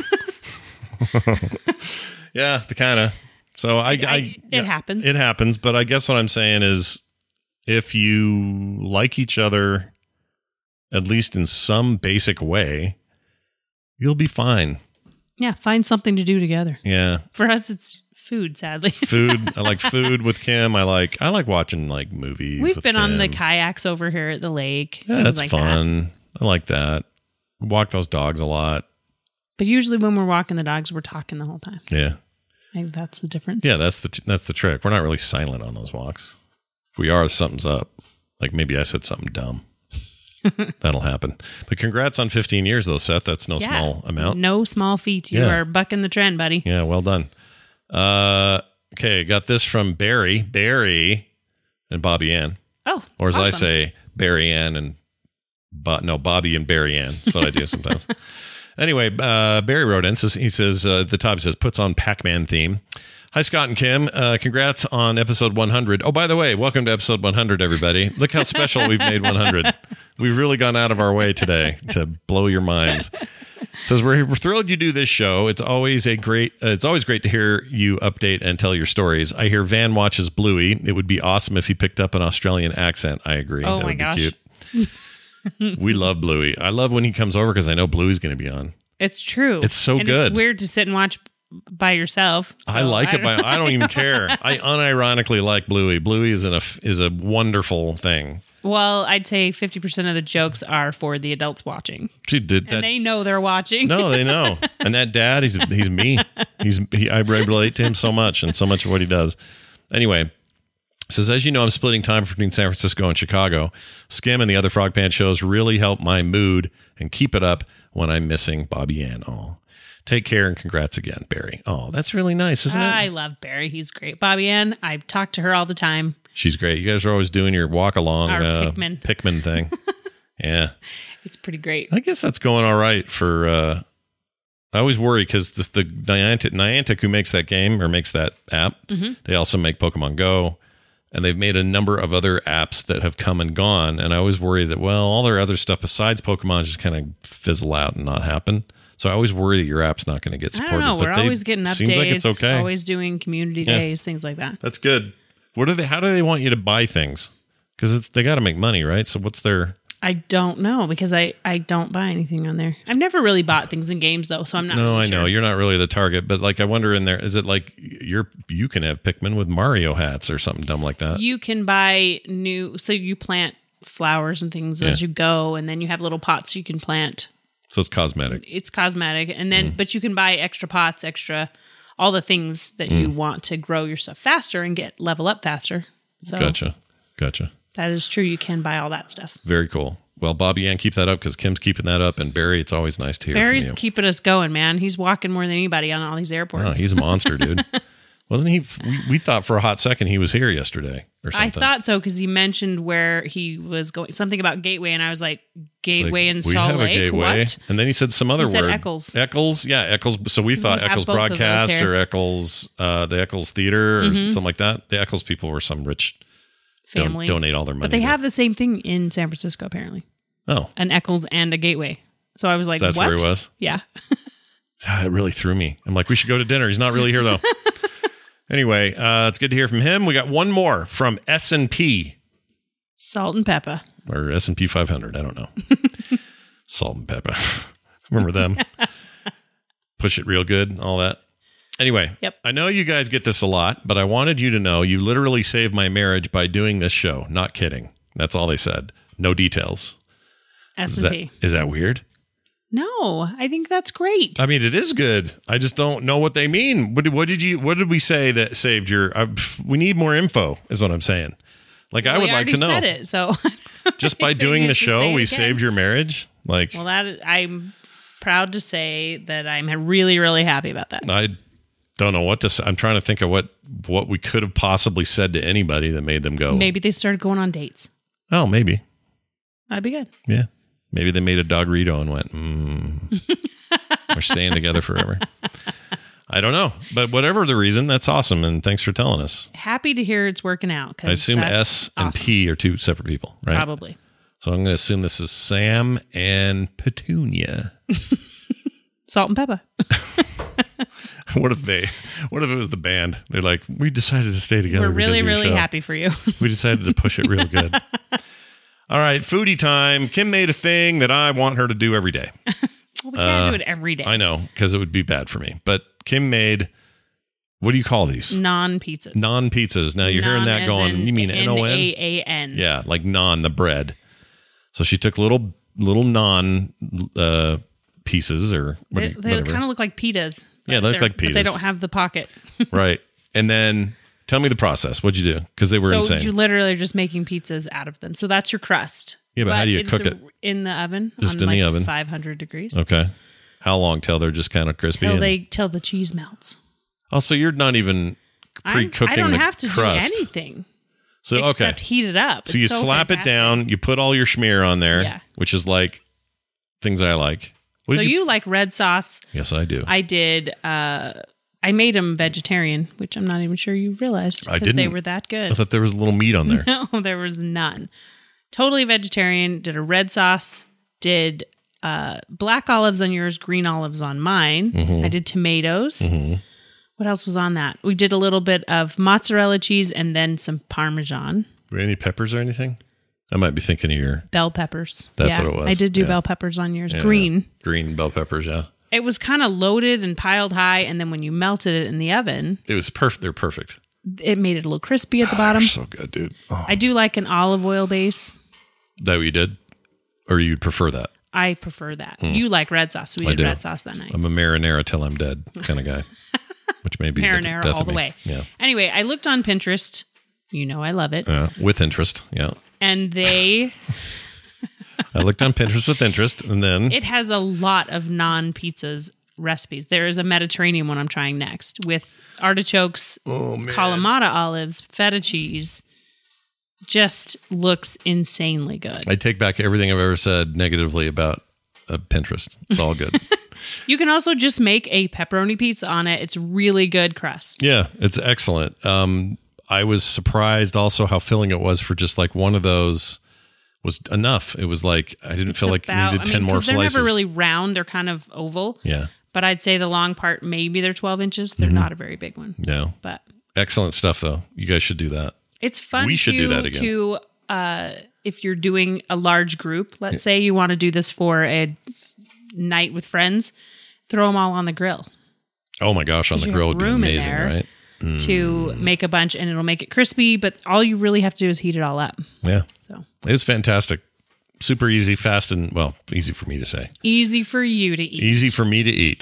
[SPEAKER 6] Yeah, the kind of. So I, I,
[SPEAKER 7] I- it
[SPEAKER 6] yeah,
[SPEAKER 7] happens.
[SPEAKER 6] It happens, but I guess what I'm saying is, if you like each other, at least in some basic way, you'll be fine.
[SPEAKER 7] Yeah. Find something to do together.
[SPEAKER 6] Yeah,
[SPEAKER 7] For us, it's food, sadly.
[SPEAKER 6] food. I like food with Kim. I like I like watching like movies.
[SPEAKER 7] We've
[SPEAKER 6] with
[SPEAKER 7] been on the
[SPEAKER 6] Kim.
[SPEAKER 7] kayaks over here at the lake.
[SPEAKER 6] Yeah,
[SPEAKER 7] things
[SPEAKER 6] that's
[SPEAKER 7] like that.
[SPEAKER 6] fun. I like that. Walk those dogs a lot.
[SPEAKER 7] But usually when we're walking the dogs, we're talking the whole time.
[SPEAKER 6] Yeah.
[SPEAKER 7] I think that's the difference.
[SPEAKER 6] Yeah, that's the that's the trick. We're not really silent on those walks. If we are, something's up. Like maybe I said something dumb. That'll happen. But congrats on fifteen years, though, Seth. That's no
[SPEAKER 7] Yeah.
[SPEAKER 6] small amount.
[SPEAKER 7] No small feat. You
[SPEAKER 6] Yeah.
[SPEAKER 7] are bucking the trend, buddy.
[SPEAKER 6] Yeah, well done. Uh, okay, got this from Barry, Barry, and Bobby Ann.
[SPEAKER 7] Oh,
[SPEAKER 6] Or as I
[SPEAKER 7] awesome.
[SPEAKER 6] say, Barry Ann and Bo- no Bobby and Barry Ann. That's what I do sometimes. Anyway, uh, Barry wrote in. Says, he says uh, at the top he says puts on Pac-Man theme. Hi Scott and Kim. Uh, congrats on episode one hundred. Oh, by the way, welcome to episode one hundred, everybody. Look how special we've made one hundred. We've really gone out of our way today to blow your minds. Says we're, we're thrilled you do this show. It's always a great. Uh, it's always great to hear you update and tell your stories. I hear Van watches Bluey. It would be awesome if he picked up an Australian accent. I agree.
[SPEAKER 7] Oh
[SPEAKER 6] that
[SPEAKER 7] my
[SPEAKER 6] would
[SPEAKER 7] gosh.
[SPEAKER 6] be cute. We love Bluey. I love when he comes over because I know Bluey's going to be on.
[SPEAKER 7] It's true.
[SPEAKER 6] It's so
[SPEAKER 7] and
[SPEAKER 6] good.
[SPEAKER 7] It's weird to sit and watch by yourself. So
[SPEAKER 6] I like it.
[SPEAKER 7] don't-
[SPEAKER 6] By, I don't even care. I unironically like Bluey. Bluey is an, is a wonderful thing.
[SPEAKER 7] Well, I'd say fifty percent of the jokes are for the adults watching.
[SPEAKER 6] She did that.
[SPEAKER 7] And they know they're watching.
[SPEAKER 6] No, they know. And that dad, he's he's me. He's he, I relate to him so much and so much of what he does. Anyway, says, as you know, I'm splitting time between San Francisco and Chicago. Skim and the other Frog Pants shows really help my mood and keep it up when I'm missing Bobby Ann. Oh, take care and congrats again, Barry. Oh, that's really nice, isn't
[SPEAKER 7] I
[SPEAKER 6] it?
[SPEAKER 7] love Barry. He's great. Bobby Ann, I talk to her all the time.
[SPEAKER 6] She's great. You guys are always doing your walk along
[SPEAKER 7] Our
[SPEAKER 6] uh,
[SPEAKER 7] Pikmin.
[SPEAKER 6] Pikmin thing. Yeah.
[SPEAKER 7] It's pretty great.
[SPEAKER 6] I guess that's going all right for. Uh, I always worry because the Niantic, Niantic, who makes that game or makes that app,
[SPEAKER 7] Mm-hmm.
[SPEAKER 6] they also make Pokemon Go, and they've made a number of other apps that have come and gone. And I always worry that well, all their other stuff besides Pokemon just kind of fizzle out and not happen. So I always worry that your app's not going to get
[SPEAKER 7] I
[SPEAKER 6] supported.
[SPEAKER 7] don't know.
[SPEAKER 6] But
[SPEAKER 7] We're
[SPEAKER 6] they-
[SPEAKER 7] always getting updates.
[SPEAKER 6] Seems like it's okay.
[SPEAKER 7] Always doing community
[SPEAKER 6] Yeah.
[SPEAKER 7] days, things like that.
[SPEAKER 6] That's good. What do they? How do they want you to buy things? Because it's they got to make money, right? So what's their?
[SPEAKER 7] I don't know because I, I don't buy anything on there. I've never really bought things in games though, so I'm not.
[SPEAKER 6] No,
[SPEAKER 7] really
[SPEAKER 6] I know
[SPEAKER 7] sure.
[SPEAKER 6] you're not really the target, but like I wonder in there, is it like you're you can have Pikmin with Mario hats or something dumb like that?
[SPEAKER 7] You can buy new, so you plant flowers and things as
[SPEAKER 6] Yeah.
[SPEAKER 7] you go, and then you have little pots you can plant.
[SPEAKER 6] So it's cosmetic.
[SPEAKER 7] It's cosmetic, and then
[SPEAKER 6] Mm.
[SPEAKER 7] but you can buy extra pots, extra all the things that
[SPEAKER 6] Mm.
[SPEAKER 7] you want to grow your stuff faster and get level up faster. So
[SPEAKER 6] Gotcha, gotcha.
[SPEAKER 7] that is true. You can buy all that stuff.
[SPEAKER 6] Very cool. Well, Bobby Ann, keep that up because Kim's keeping that up, and Barry, it's always nice to hear
[SPEAKER 7] Barry's
[SPEAKER 6] from you.
[SPEAKER 7] keeping us going, man. He's walking more than anybody on all these airports.
[SPEAKER 6] Oh, he's a monster, dude. Wasn't he? We, we thought for a hot second he was here yesterday or something.
[SPEAKER 7] I thought so because he mentioned where he was going, something about Gateway, and I was like,
[SPEAKER 6] It's
[SPEAKER 7] Gateway
[SPEAKER 6] like,
[SPEAKER 7] in
[SPEAKER 6] we
[SPEAKER 7] Salt
[SPEAKER 6] have
[SPEAKER 7] Lake?
[SPEAKER 6] a gateway.
[SPEAKER 7] What?
[SPEAKER 6] And then he said some other
[SPEAKER 7] He said
[SPEAKER 6] word.
[SPEAKER 7] Eccles.
[SPEAKER 6] Eccles, yeah, Eccles. So we thought
[SPEAKER 7] have
[SPEAKER 6] Eccles
[SPEAKER 7] both of those
[SPEAKER 6] Broadcast
[SPEAKER 7] here.
[SPEAKER 6] or Eccles, uh, the Eccles Theater or
[SPEAKER 7] Mhm.
[SPEAKER 6] something like that. The Eccles people were some rich don-
[SPEAKER 7] Family.
[SPEAKER 6] donate all their money.
[SPEAKER 7] But they
[SPEAKER 6] to-
[SPEAKER 7] have the same thing in San Francisco, apparently.
[SPEAKER 6] Oh,
[SPEAKER 7] An Eccles and a Gateway. So I was like,
[SPEAKER 6] so that's
[SPEAKER 7] what?
[SPEAKER 6] where he was.
[SPEAKER 7] Yeah.
[SPEAKER 6] Ah, it really threw me. I'm like, we should go to dinner. He's not really here though. Anyway, uh, it's good to hear from him. We got one more from S and P
[SPEAKER 7] Salt and pepper.
[SPEAKER 6] or S and P five hundred. I don't know. Salt and pepper. Remember them? Push it real good. All that. Anyway,
[SPEAKER 7] Yep.
[SPEAKER 6] I know you guys get this a lot, but I wanted you to know you literally saved my marriage by doing this show. Not kidding. That's all they said. No details.
[SPEAKER 7] S
[SPEAKER 6] Is
[SPEAKER 7] and
[SPEAKER 6] that,
[SPEAKER 7] P.
[SPEAKER 6] is that weird?
[SPEAKER 7] No, I think that's great.
[SPEAKER 6] I mean, it is good. I just don't know what they mean. What did, what did you? What did we say that saved your? Uh, we need more info. Is what I'm saying. Like I
[SPEAKER 7] We
[SPEAKER 6] would like to
[SPEAKER 7] already
[SPEAKER 6] know.
[SPEAKER 7] Said it, so
[SPEAKER 6] Just by
[SPEAKER 7] They
[SPEAKER 6] doing the
[SPEAKER 7] used to say
[SPEAKER 6] show,
[SPEAKER 7] it
[SPEAKER 6] we
[SPEAKER 7] again.
[SPEAKER 6] saved your marriage. Like
[SPEAKER 7] Well, that I'm proud to say that I'm really, really happy about that.
[SPEAKER 6] I don't know what to say. I'm trying to think of what what we could have possibly said to anybody that made them go.
[SPEAKER 7] Maybe they started going on dates.
[SPEAKER 6] Oh, maybe.
[SPEAKER 7] That'd be good.
[SPEAKER 6] Yeah. Maybe they made a Doggerito and went, mm, we're staying together forever. I don't know. But whatever the reason, that's awesome. And thanks for telling us.
[SPEAKER 7] Happy to hear it's working out. 'cause
[SPEAKER 6] I assume
[SPEAKER 7] that's
[SPEAKER 6] S and
[SPEAKER 7] awesome.
[SPEAKER 6] P are two separate people, right?
[SPEAKER 7] Probably.
[SPEAKER 6] So I'm going to assume this is Sam and Petunia.
[SPEAKER 7] Salt and pepper.
[SPEAKER 6] What if they, what if it was the band? They're like, we decided to stay together.
[SPEAKER 7] We're really,
[SPEAKER 6] because of your
[SPEAKER 7] really
[SPEAKER 6] show.
[SPEAKER 7] happy for you.
[SPEAKER 6] We decided to push it real good. All right, foodie time. Kim made a thing that I want her to do every day.
[SPEAKER 7] Well, we can't
[SPEAKER 6] Uh,
[SPEAKER 7] do it every day.
[SPEAKER 6] I know, because it would be bad for me. But Kim made, what do you call these?
[SPEAKER 7] Non pizzas.
[SPEAKER 6] Non pizzas. Now you're hearing that going, you mean N O N?
[SPEAKER 7] N A A N.
[SPEAKER 6] Yeah, like non, the bread. So she took little little non uh, pieces or
[SPEAKER 7] They,
[SPEAKER 6] what-
[SPEAKER 7] they
[SPEAKER 6] whatever.
[SPEAKER 7] kind of look like pitas.
[SPEAKER 6] Yeah,
[SPEAKER 7] but
[SPEAKER 6] they look
[SPEAKER 7] they're-
[SPEAKER 6] like
[SPEAKER 7] But they
[SPEAKER 6] pitas.
[SPEAKER 7] don't have the pocket.
[SPEAKER 6] Right. And then tell me the process. What'd you do? Because they were
[SPEAKER 7] so
[SPEAKER 6] insane.
[SPEAKER 7] you literally are just making pizzas out of them. So that's your crust.
[SPEAKER 6] Yeah, but how do you
[SPEAKER 7] it's
[SPEAKER 6] cook
[SPEAKER 7] a-
[SPEAKER 6] it?
[SPEAKER 7] In the oven.
[SPEAKER 6] Just
[SPEAKER 7] on
[SPEAKER 6] in the
[SPEAKER 7] like
[SPEAKER 6] oven.
[SPEAKER 7] five hundred degrees.
[SPEAKER 6] Okay. How long till they're just kind of crispy?
[SPEAKER 7] Till
[SPEAKER 6] and-
[SPEAKER 7] they till the cheese melts.
[SPEAKER 6] Also, you're not even
[SPEAKER 7] I'm-
[SPEAKER 6] pre-cooking
[SPEAKER 7] I don't
[SPEAKER 6] the
[SPEAKER 7] have to
[SPEAKER 6] crust.
[SPEAKER 7] do anything
[SPEAKER 6] So okay.
[SPEAKER 7] except heat it up.
[SPEAKER 6] So
[SPEAKER 7] It's
[SPEAKER 6] you
[SPEAKER 7] so
[SPEAKER 6] slap
[SPEAKER 7] fantastic.
[SPEAKER 6] it down. You put all your schmear on there,
[SPEAKER 7] Yeah.
[SPEAKER 6] which is like things I like. What
[SPEAKER 7] So
[SPEAKER 6] did
[SPEAKER 7] you, like red sauce.
[SPEAKER 6] Yes, I do.
[SPEAKER 7] I did. Uh, I made them vegetarian, which I'm not even sure you realized
[SPEAKER 6] I
[SPEAKER 7] because they
[SPEAKER 6] didn't.
[SPEAKER 7] were that
[SPEAKER 6] I
[SPEAKER 7] good.
[SPEAKER 6] thought there was a little meat on there.
[SPEAKER 7] No, there was none. Totally vegetarian. Did a red sauce. Did uh, black olives on yours, green olives on mine.
[SPEAKER 6] Mm-hmm.
[SPEAKER 7] I did tomatoes. What else was on that? We did a little bit of mozzarella cheese and then some Parmesan.
[SPEAKER 6] Were any peppers or anything? I might be thinking of your
[SPEAKER 7] Bell peppers.
[SPEAKER 6] That's
[SPEAKER 7] Yeah,
[SPEAKER 6] what it was.
[SPEAKER 7] I did do
[SPEAKER 6] Yeah.
[SPEAKER 7] bell peppers on yours.
[SPEAKER 6] yeah,
[SPEAKER 7] Green.
[SPEAKER 6] green bell peppers. Yeah,
[SPEAKER 7] It was kind of loaded and piled high, and then when you melted it in the oven,
[SPEAKER 6] it was perfect. They're perfect.
[SPEAKER 7] it made it a little crispy at the bottom.
[SPEAKER 6] They're so good, dude. Oh,
[SPEAKER 7] I do like an olive oil base.
[SPEAKER 6] that what you did, or you'd prefer that?
[SPEAKER 7] I prefer that. You like red sauce, so we
[SPEAKER 6] Hmm. I
[SPEAKER 7] did
[SPEAKER 6] do.
[SPEAKER 7] red sauce that night.
[SPEAKER 6] I'm a marinara till I'm dead kind of guy, which may be the
[SPEAKER 7] Marinara
[SPEAKER 6] death
[SPEAKER 7] all
[SPEAKER 6] of
[SPEAKER 7] the
[SPEAKER 6] me.
[SPEAKER 7] way.
[SPEAKER 6] Yeah,
[SPEAKER 7] Anyway, I looked on Pinterest. You know I love it.
[SPEAKER 6] yeah, with interest. Yeah,
[SPEAKER 7] And they,
[SPEAKER 6] I looked on Pinterest with interest, and then
[SPEAKER 7] it has a lot of non-pizzas recipes. There is a Mediterranean one I'm trying next with artichokes,
[SPEAKER 6] oh man,
[SPEAKER 7] Kalamata olives, feta cheese. Just looks insanely good.
[SPEAKER 6] I take back everything I've ever said negatively about uh, Pinterest. It's all good.
[SPEAKER 7] You can also just make a pepperoni pizza on it. It's really good crust.
[SPEAKER 6] Yeah, it's excellent. Um, I was surprised also how filling it was for just like one of those was enough. It was like I didn't
[SPEAKER 7] It's
[SPEAKER 6] feel like
[SPEAKER 7] about-
[SPEAKER 6] needed
[SPEAKER 7] I
[SPEAKER 6] ten
[SPEAKER 7] mean,
[SPEAKER 6] more
[SPEAKER 7] 'cause they're
[SPEAKER 6] slices.
[SPEAKER 7] never really round. They're kind of oval.
[SPEAKER 6] Yeah,
[SPEAKER 7] But I'd say the long part, maybe they're twelve inches. They're not a very big one.
[SPEAKER 6] no,
[SPEAKER 7] But
[SPEAKER 6] excellent stuff though. You guys should do that.
[SPEAKER 7] it's fun
[SPEAKER 6] We should
[SPEAKER 7] to,
[SPEAKER 6] do that again.
[SPEAKER 7] to uh, if you're doing a large group, let's say you want to do this for a night with friends, throw them all on the grill
[SPEAKER 6] Oh my gosh, on
[SPEAKER 7] 'Cause
[SPEAKER 6] the
[SPEAKER 7] you
[SPEAKER 6] grill
[SPEAKER 7] have
[SPEAKER 6] would be
[SPEAKER 7] room in
[SPEAKER 6] amazing,
[SPEAKER 7] there.
[SPEAKER 6] right?
[SPEAKER 7] to make a bunch and it'll make it crispy. But all you really have to do is heat it all up.
[SPEAKER 6] Yeah,
[SPEAKER 7] So
[SPEAKER 6] it was fantastic. Super easy, fast, and well, easy for me to say.
[SPEAKER 7] easy for you to eat.
[SPEAKER 6] Easy for me to eat.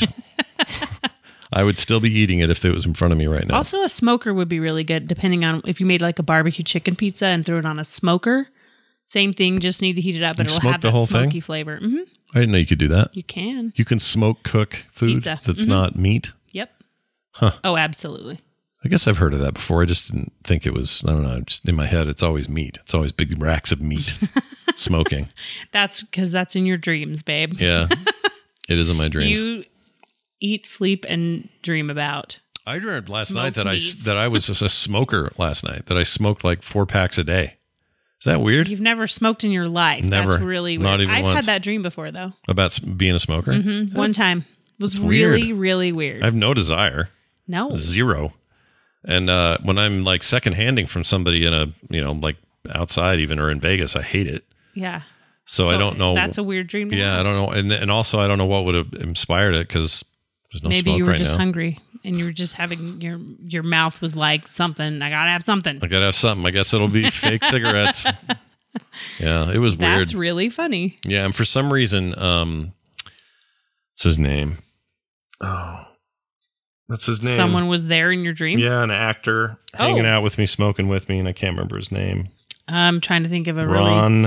[SPEAKER 6] I would still be eating it if it was in front of me right now.
[SPEAKER 7] Also, a smoker would be really good, depending on if you made like a barbecue chicken pizza and threw it on a smoker. Same thing, just need to heat it up, but
[SPEAKER 6] You
[SPEAKER 7] it'll
[SPEAKER 6] smoke
[SPEAKER 7] have
[SPEAKER 6] the
[SPEAKER 7] that
[SPEAKER 6] whole thing?
[SPEAKER 7] smoky flavor. hmm
[SPEAKER 6] I didn't know you could do that.
[SPEAKER 7] You can.
[SPEAKER 6] You can smoke cook food
[SPEAKER 7] Pizza.
[SPEAKER 6] that's
[SPEAKER 7] Mhm.
[SPEAKER 6] not meat.
[SPEAKER 7] Yep.
[SPEAKER 6] Huh.
[SPEAKER 7] Oh, absolutely.
[SPEAKER 6] I guess I've heard of that before. I just didn't think it was, I don't know, just in my head, it's always meat. It's always big racks of meat smoking.
[SPEAKER 7] That's because that's in your dreams, babe.
[SPEAKER 6] Yeah, it is in my dreams.
[SPEAKER 7] You eat, sleep, and dream about.
[SPEAKER 6] I dreamed last
[SPEAKER 7] smoked
[SPEAKER 6] night that
[SPEAKER 7] meats.
[SPEAKER 6] I that I was a smoker last night, that I smoked like four packs a day. Is that weird?
[SPEAKER 7] You've never smoked in your life.
[SPEAKER 6] Never.
[SPEAKER 7] That's really weird.
[SPEAKER 6] Not even
[SPEAKER 7] I've
[SPEAKER 6] once.
[SPEAKER 7] had that dream before, though.
[SPEAKER 6] About s- being a smoker?
[SPEAKER 7] Mhm. One time. It was
[SPEAKER 6] that's
[SPEAKER 7] really,
[SPEAKER 6] weird.
[SPEAKER 7] really weird.
[SPEAKER 6] I have no desire.
[SPEAKER 7] no.
[SPEAKER 6] Zero. And uh, when I'm like second handing from somebody in a, you know, like outside even or in Vegas, I hate it.
[SPEAKER 7] Yeah.
[SPEAKER 6] So, I don't know.
[SPEAKER 7] That's a weird dream. to
[SPEAKER 6] Yeah,
[SPEAKER 7] have.
[SPEAKER 6] I don't know. And and also I don't know what would have inspired it because there's no
[SPEAKER 7] Maybe
[SPEAKER 6] smoke
[SPEAKER 7] you were
[SPEAKER 6] right
[SPEAKER 7] just
[SPEAKER 6] now.
[SPEAKER 7] hungry and you were just having your your mouth was like something. I gotta have something.
[SPEAKER 6] I gotta have something. I guess it'll be fake cigarettes. Yeah, it was weird.
[SPEAKER 7] That's really funny.
[SPEAKER 6] Yeah, and for some reason, um, what's his name? Oh, what's his name?
[SPEAKER 7] Someone was there in your dream.
[SPEAKER 6] Yeah, an actor
[SPEAKER 7] Oh.
[SPEAKER 6] hanging out with me, smoking with me, and I can't remember his name.
[SPEAKER 7] I'm trying to think of a really
[SPEAKER 6] Ron.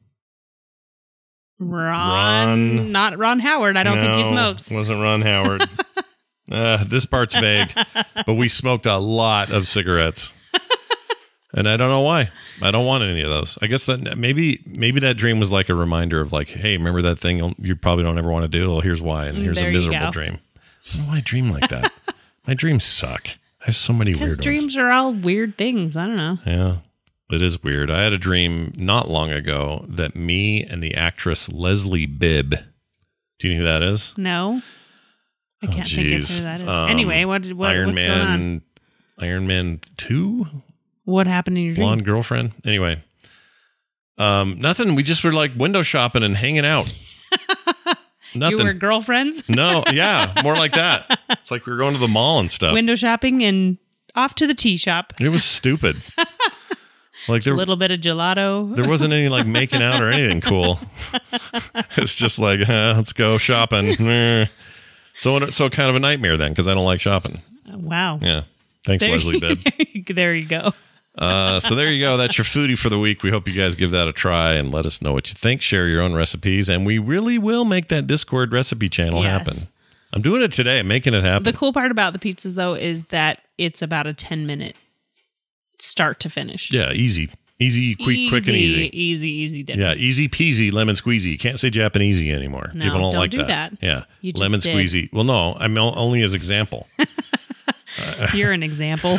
[SPEAKER 7] Ron,
[SPEAKER 6] Ron-
[SPEAKER 7] not Ron Howard. I don't think he
[SPEAKER 6] No,
[SPEAKER 7] smokes.
[SPEAKER 6] It wasn't Ron Howard. uh, this part's vague, but we smoked a lot of cigarettes. And I don't know why. I don't want any of those. I guess that maybe maybe that dream was like a reminder of like, hey, remember that thing you'll- you probably don't ever want to do? Well, here's why, and here's
[SPEAKER 7] There
[SPEAKER 6] a
[SPEAKER 7] you
[SPEAKER 6] miserable
[SPEAKER 7] go.
[SPEAKER 6] dream. I don't know why I dream like that. My dreams suck. I have so many
[SPEAKER 7] Because
[SPEAKER 6] weird
[SPEAKER 7] dreams
[SPEAKER 6] ones.
[SPEAKER 7] are all weird things. I don't know.
[SPEAKER 6] Yeah, it is weird. I had a dream not long ago that me and the actress Leslie Bibb. Do you know who that is?
[SPEAKER 7] No, I
[SPEAKER 6] Oh,
[SPEAKER 7] can't think of
[SPEAKER 6] geez.
[SPEAKER 7] who that is.
[SPEAKER 6] Um,
[SPEAKER 7] anyway, what, what
[SPEAKER 6] Iron
[SPEAKER 7] what's
[SPEAKER 6] Man,
[SPEAKER 7] going on?
[SPEAKER 6] Iron Man two,
[SPEAKER 7] What happened in your dream?
[SPEAKER 6] blonde girlfriend. Anyway, um, nothing. We just were like window shopping and hanging out. Nothing.
[SPEAKER 7] You were girlfriends,
[SPEAKER 6] No, yeah, more like that. It's like we were going to the mall and stuff.
[SPEAKER 7] window shopping, and off to the tea shop.
[SPEAKER 6] It was stupid. Like there,
[SPEAKER 7] a little bit of gelato.
[SPEAKER 6] there wasn't any like making out or anything cool. It's just like, eh, let's go shopping. So, so kind of a nightmare then, because I don't like shopping.
[SPEAKER 7] Wow.
[SPEAKER 6] Yeah. Thanks,
[SPEAKER 7] There
[SPEAKER 6] Leslie
[SPEAKER 7] you-
[SPEAKER 6] Bibb.
[SPEAKER 7] There you go.
[SPEAKER 6] Uh, so there you go. That's your foodie for the week. We hope you guys give that a try and let us know what you think. Share your own recipes, and we really will make that Discord recipe channel
[SPEAKER 7] Yes.
[SPEAKER 6] happen. I'm doing it today. I'm making it happen.
[SPEAKER 7] The cool part about the pizzas, though, is that it's about a ten minute start to finish.
[SPEAKER 6] Yeah, easy. Easy, quick, quick and easy.
[SPEAKER 7] Easy, easy dinner.
[SPEAKER 6] Yeah, easy peasy, lemon squeezy. You can't say Japanesey anymore.
[SPEAKER 7] No,
[SPEAKER 6] People don't,
[SPEAKER 7] don't
[SPEAKER 6] like
[SPEAKER 7] do
[SPEAKER 6] that.
[SPEAKER 7] that.
[SPEAKER 6] Yeah,
[SPEAKER 7] You just
[SPEAKER 6] lemon
[SPEAKER 7] did.
[SPEAKER 6] squeezy. Well, no, I'm o- only as example.
[SPEAKER 7] You're an example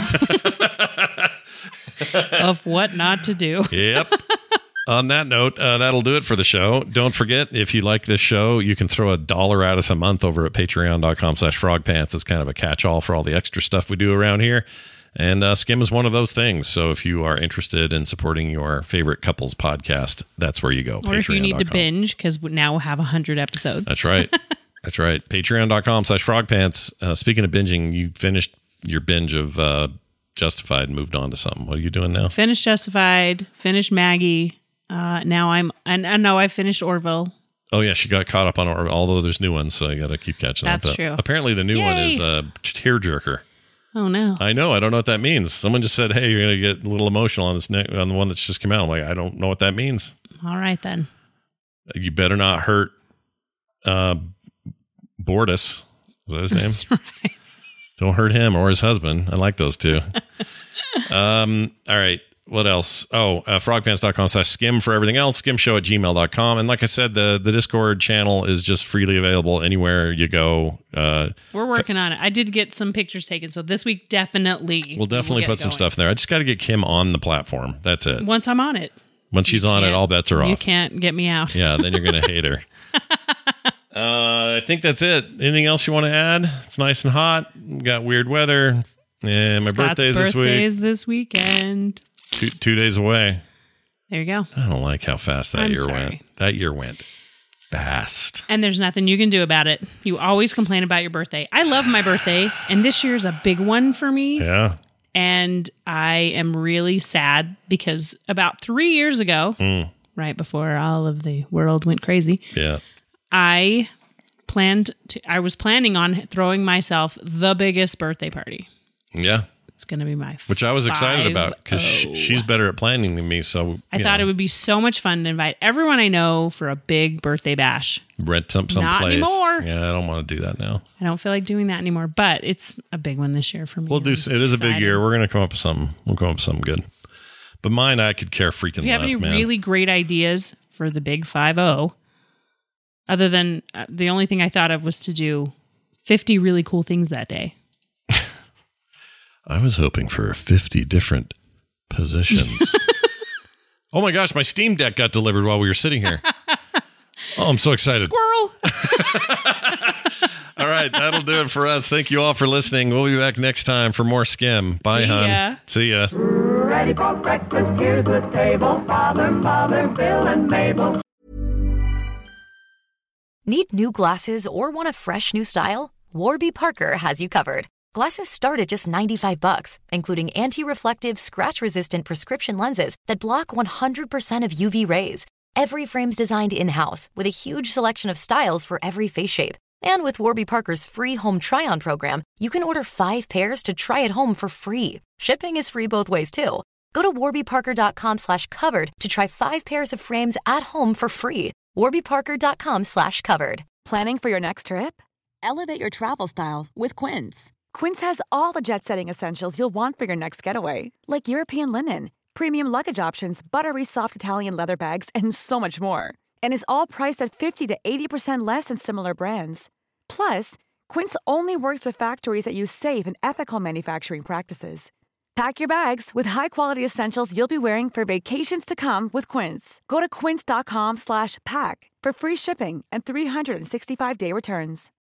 [SPEAKER 7] of what not to do.
[SPEAKER 6] Yep. On that note, uh, that'll do it for the show. Don't forget, if you like this show, you can throw a dollar at us a month over at patreon.com slash frogpants. It's kind of a catch-all for all the extra stuff we do around here. And uh, Skim is one of those things. So if you are interested in supporting your favorite couples podcast, that's where you go.
[SPEAKER 7] Or if you need to
[SPEAKER 6] patreon dot com.
[SPEAKER 7] binge, because we now have one hundred episodes.
[SPEAKER 6] That's right. That's right. Patreon.com slash frogpants. Uh, speaking of binging, you finished your binge of uh, Justified and moved on to something. What are you doing now?
[SPEAKER 7] Finished Justified, finished Maggie. Uh, now I'm, and I know I finished Orville.
[SPEAKER 6] Oh, yeah. She got caught up on it, although there's new ones, so you got to keep catching up.
[SPEAKER 7] That's
[SPEAKER 6] But
[SPEAKER 7] true.
[SPEAKER 6] Apparently the new one
[SPEAKER 7] Yay.
[SPEAKER 6] is a tearjerker.
[SPEAKER 7] Oh, no.
[SPEAKER 6] I know. I don't know what that means. Someone just said, hey, you're going to get a little emotional on this ne- on the one that's just come out. I'm like, I don't know what that means.
[SPEAKER 7] All right, then.
[SPEAKER 6] You better not hurt uh, Bortus. Is that his name?
[SPEAKER 7] That's right.
[SPEAKER 6] Don't hurt him or his husband. I like those two. um, all right. What else? Oh, uh, frogpants.com slash skim for everything else. Skimshow at gmail dot com. And like I said, the, the Discord channel is just freely available anywhere you go. Uh,
[SPEAKER 7] We're working on it. I did get some pictures taken, so this week definitely.
[SPEAKER 6] we'll definitely
[SPEAKER 7] get
[SPEAKER 6] put some
[SPEAKER 7] going.
[SPEAKER 6] stuff in there. I just got to get Kim on the platform. That's it.
[SPEAKER 7] Once I'm on it.
[SPEAKER 6] When she's on it,
[SPEAKER 7] can't-
[SPEAKER 6] all bets are
[SPEAKER 7] You
[SPEAKER 6] off.
[SPEAKER 7] can't get me out.
[SPEAKER 6] Yeah, then you're going to hate her. Uh, I think that's it. Anything else you want to add? It's nice and hot. We got weird weather. Yeah, my
[SPEAKER 7] Scott's
[SPEAKER 6] birthday's this week.
[SPEAKER 7] birthday's this weekend.
[SPEAKER 6] Two, two days away.
[SPEAKER 7] There you go.
[SPEAKER 6] I don't like how fast that
[SPEAKER 7] I'm
[SPEAKER 6] year
[SPEAKER 7] sorry.
[SPEAKER 6] went. That year went fast.
[SPEAKER 7] And there's nothing you can do about it. You always complain about your birthday. I love my birthday, and this year's a big one for me.
[SPEAKER 6] Yeah.
[SPEAKER 7] And I am really sad because about three years ago,
[SPEAKER 6] Mm.
[SPEAKER 7] right before all of the world went crazy,
[SPEAKER 6] Yeah.
[SPEAKER 7] I planned to, I was planning on throwing myself the biggest birthday party.
[SPEAKER 6] Yeah.
[SPEAKER 7] It's going to be my
[SPEAKER 6] Which I was excited about because
[SPEAKER 7] five oh.
[SPEAKER 6] she's better at planning than me. So
[SPEAKER 7] I thought it would be so much fun to invite everyone I know for a big birthday bash.
[SPEAKER 6] rent some some
[SPEAKER 7] Not
[SPEAKER 6] place.
[SPEAKER 7] anymore.
[SPEAKER 6] Yeah, I don't want to do that now.
[SPEAKER 7] I don't feel like doing that anymore, but it's a big one this year for me.
[SPEAKER 6] We'll do.
[SPEAKER 7] I'm
[SPEAKER 6] It is a big
[SPEAKER 7] excited.
[SPEAKER 6] year. We're gonna come up with something. We'll come up with something good. But mine, I could care freaking
[SPEAKER 7] If you have
[SPEAKER 6] less,
[SPEAKER 7] any
[SPEAKER 6] man.
[SPEAKER 7] really great ideas for the big five oh, other than uh, the only thing I thought of was to do fifty really cool things that day.
[SPEAKER 6] I was hoping for fifty different positions. Oh my gosh, my Steam Deck got delivered while we were sitting here. Oh, I'm so excited.
[SPEAKER 7] Squirrel!
[SPEAKER 6] All right, that'll do it for us. Thank you all for listening. We'll be back next time for more Skim. Bye,
[SPEAKER 7] See
[SPEAKER 6] hon.
[SPEAKER 7] ya.
[SPEAKER 6] See ya.
[SPEAKER 8] Ready for breakfast, here's the table. Father, Mother, Bill, and Mabel.
[SPEAKER 9] Need new glasses or want a fresh new style? Warby Parker has you covered. Glasses start at just ninety-five bucks, including anti-reflective, scratch-resistant prescription lenses that block one hundred percent of U V rays. Every frame's designed in-house with a huge selection of styles for every face shape. And with Warby Parker's free home try-on program, you can order five pairs to try at home for free. Shipping is free both ways, too. Go to warbyparker.com slash covered to try five pairs of frames at home for free. warbyparker.com slash covered.
[SPEAKER 10] Planning for your next trip? Elevate your travel style with Quince. Quince has all the jet-setting essentials you'll want for your next getaway, like European linen, premium luggage options, buttery soft Italian leather bags, and so much more. And is all priced at fifty to eighty percent less than similar brands. Plus, Quince only works with factories that use safe and ethical manufacturing practices. Pack your bags with high-quality essentials you'll be wearing for vacations to come with Quince. Go to quince.com slash pack for free shipping and three sixty-five day returns.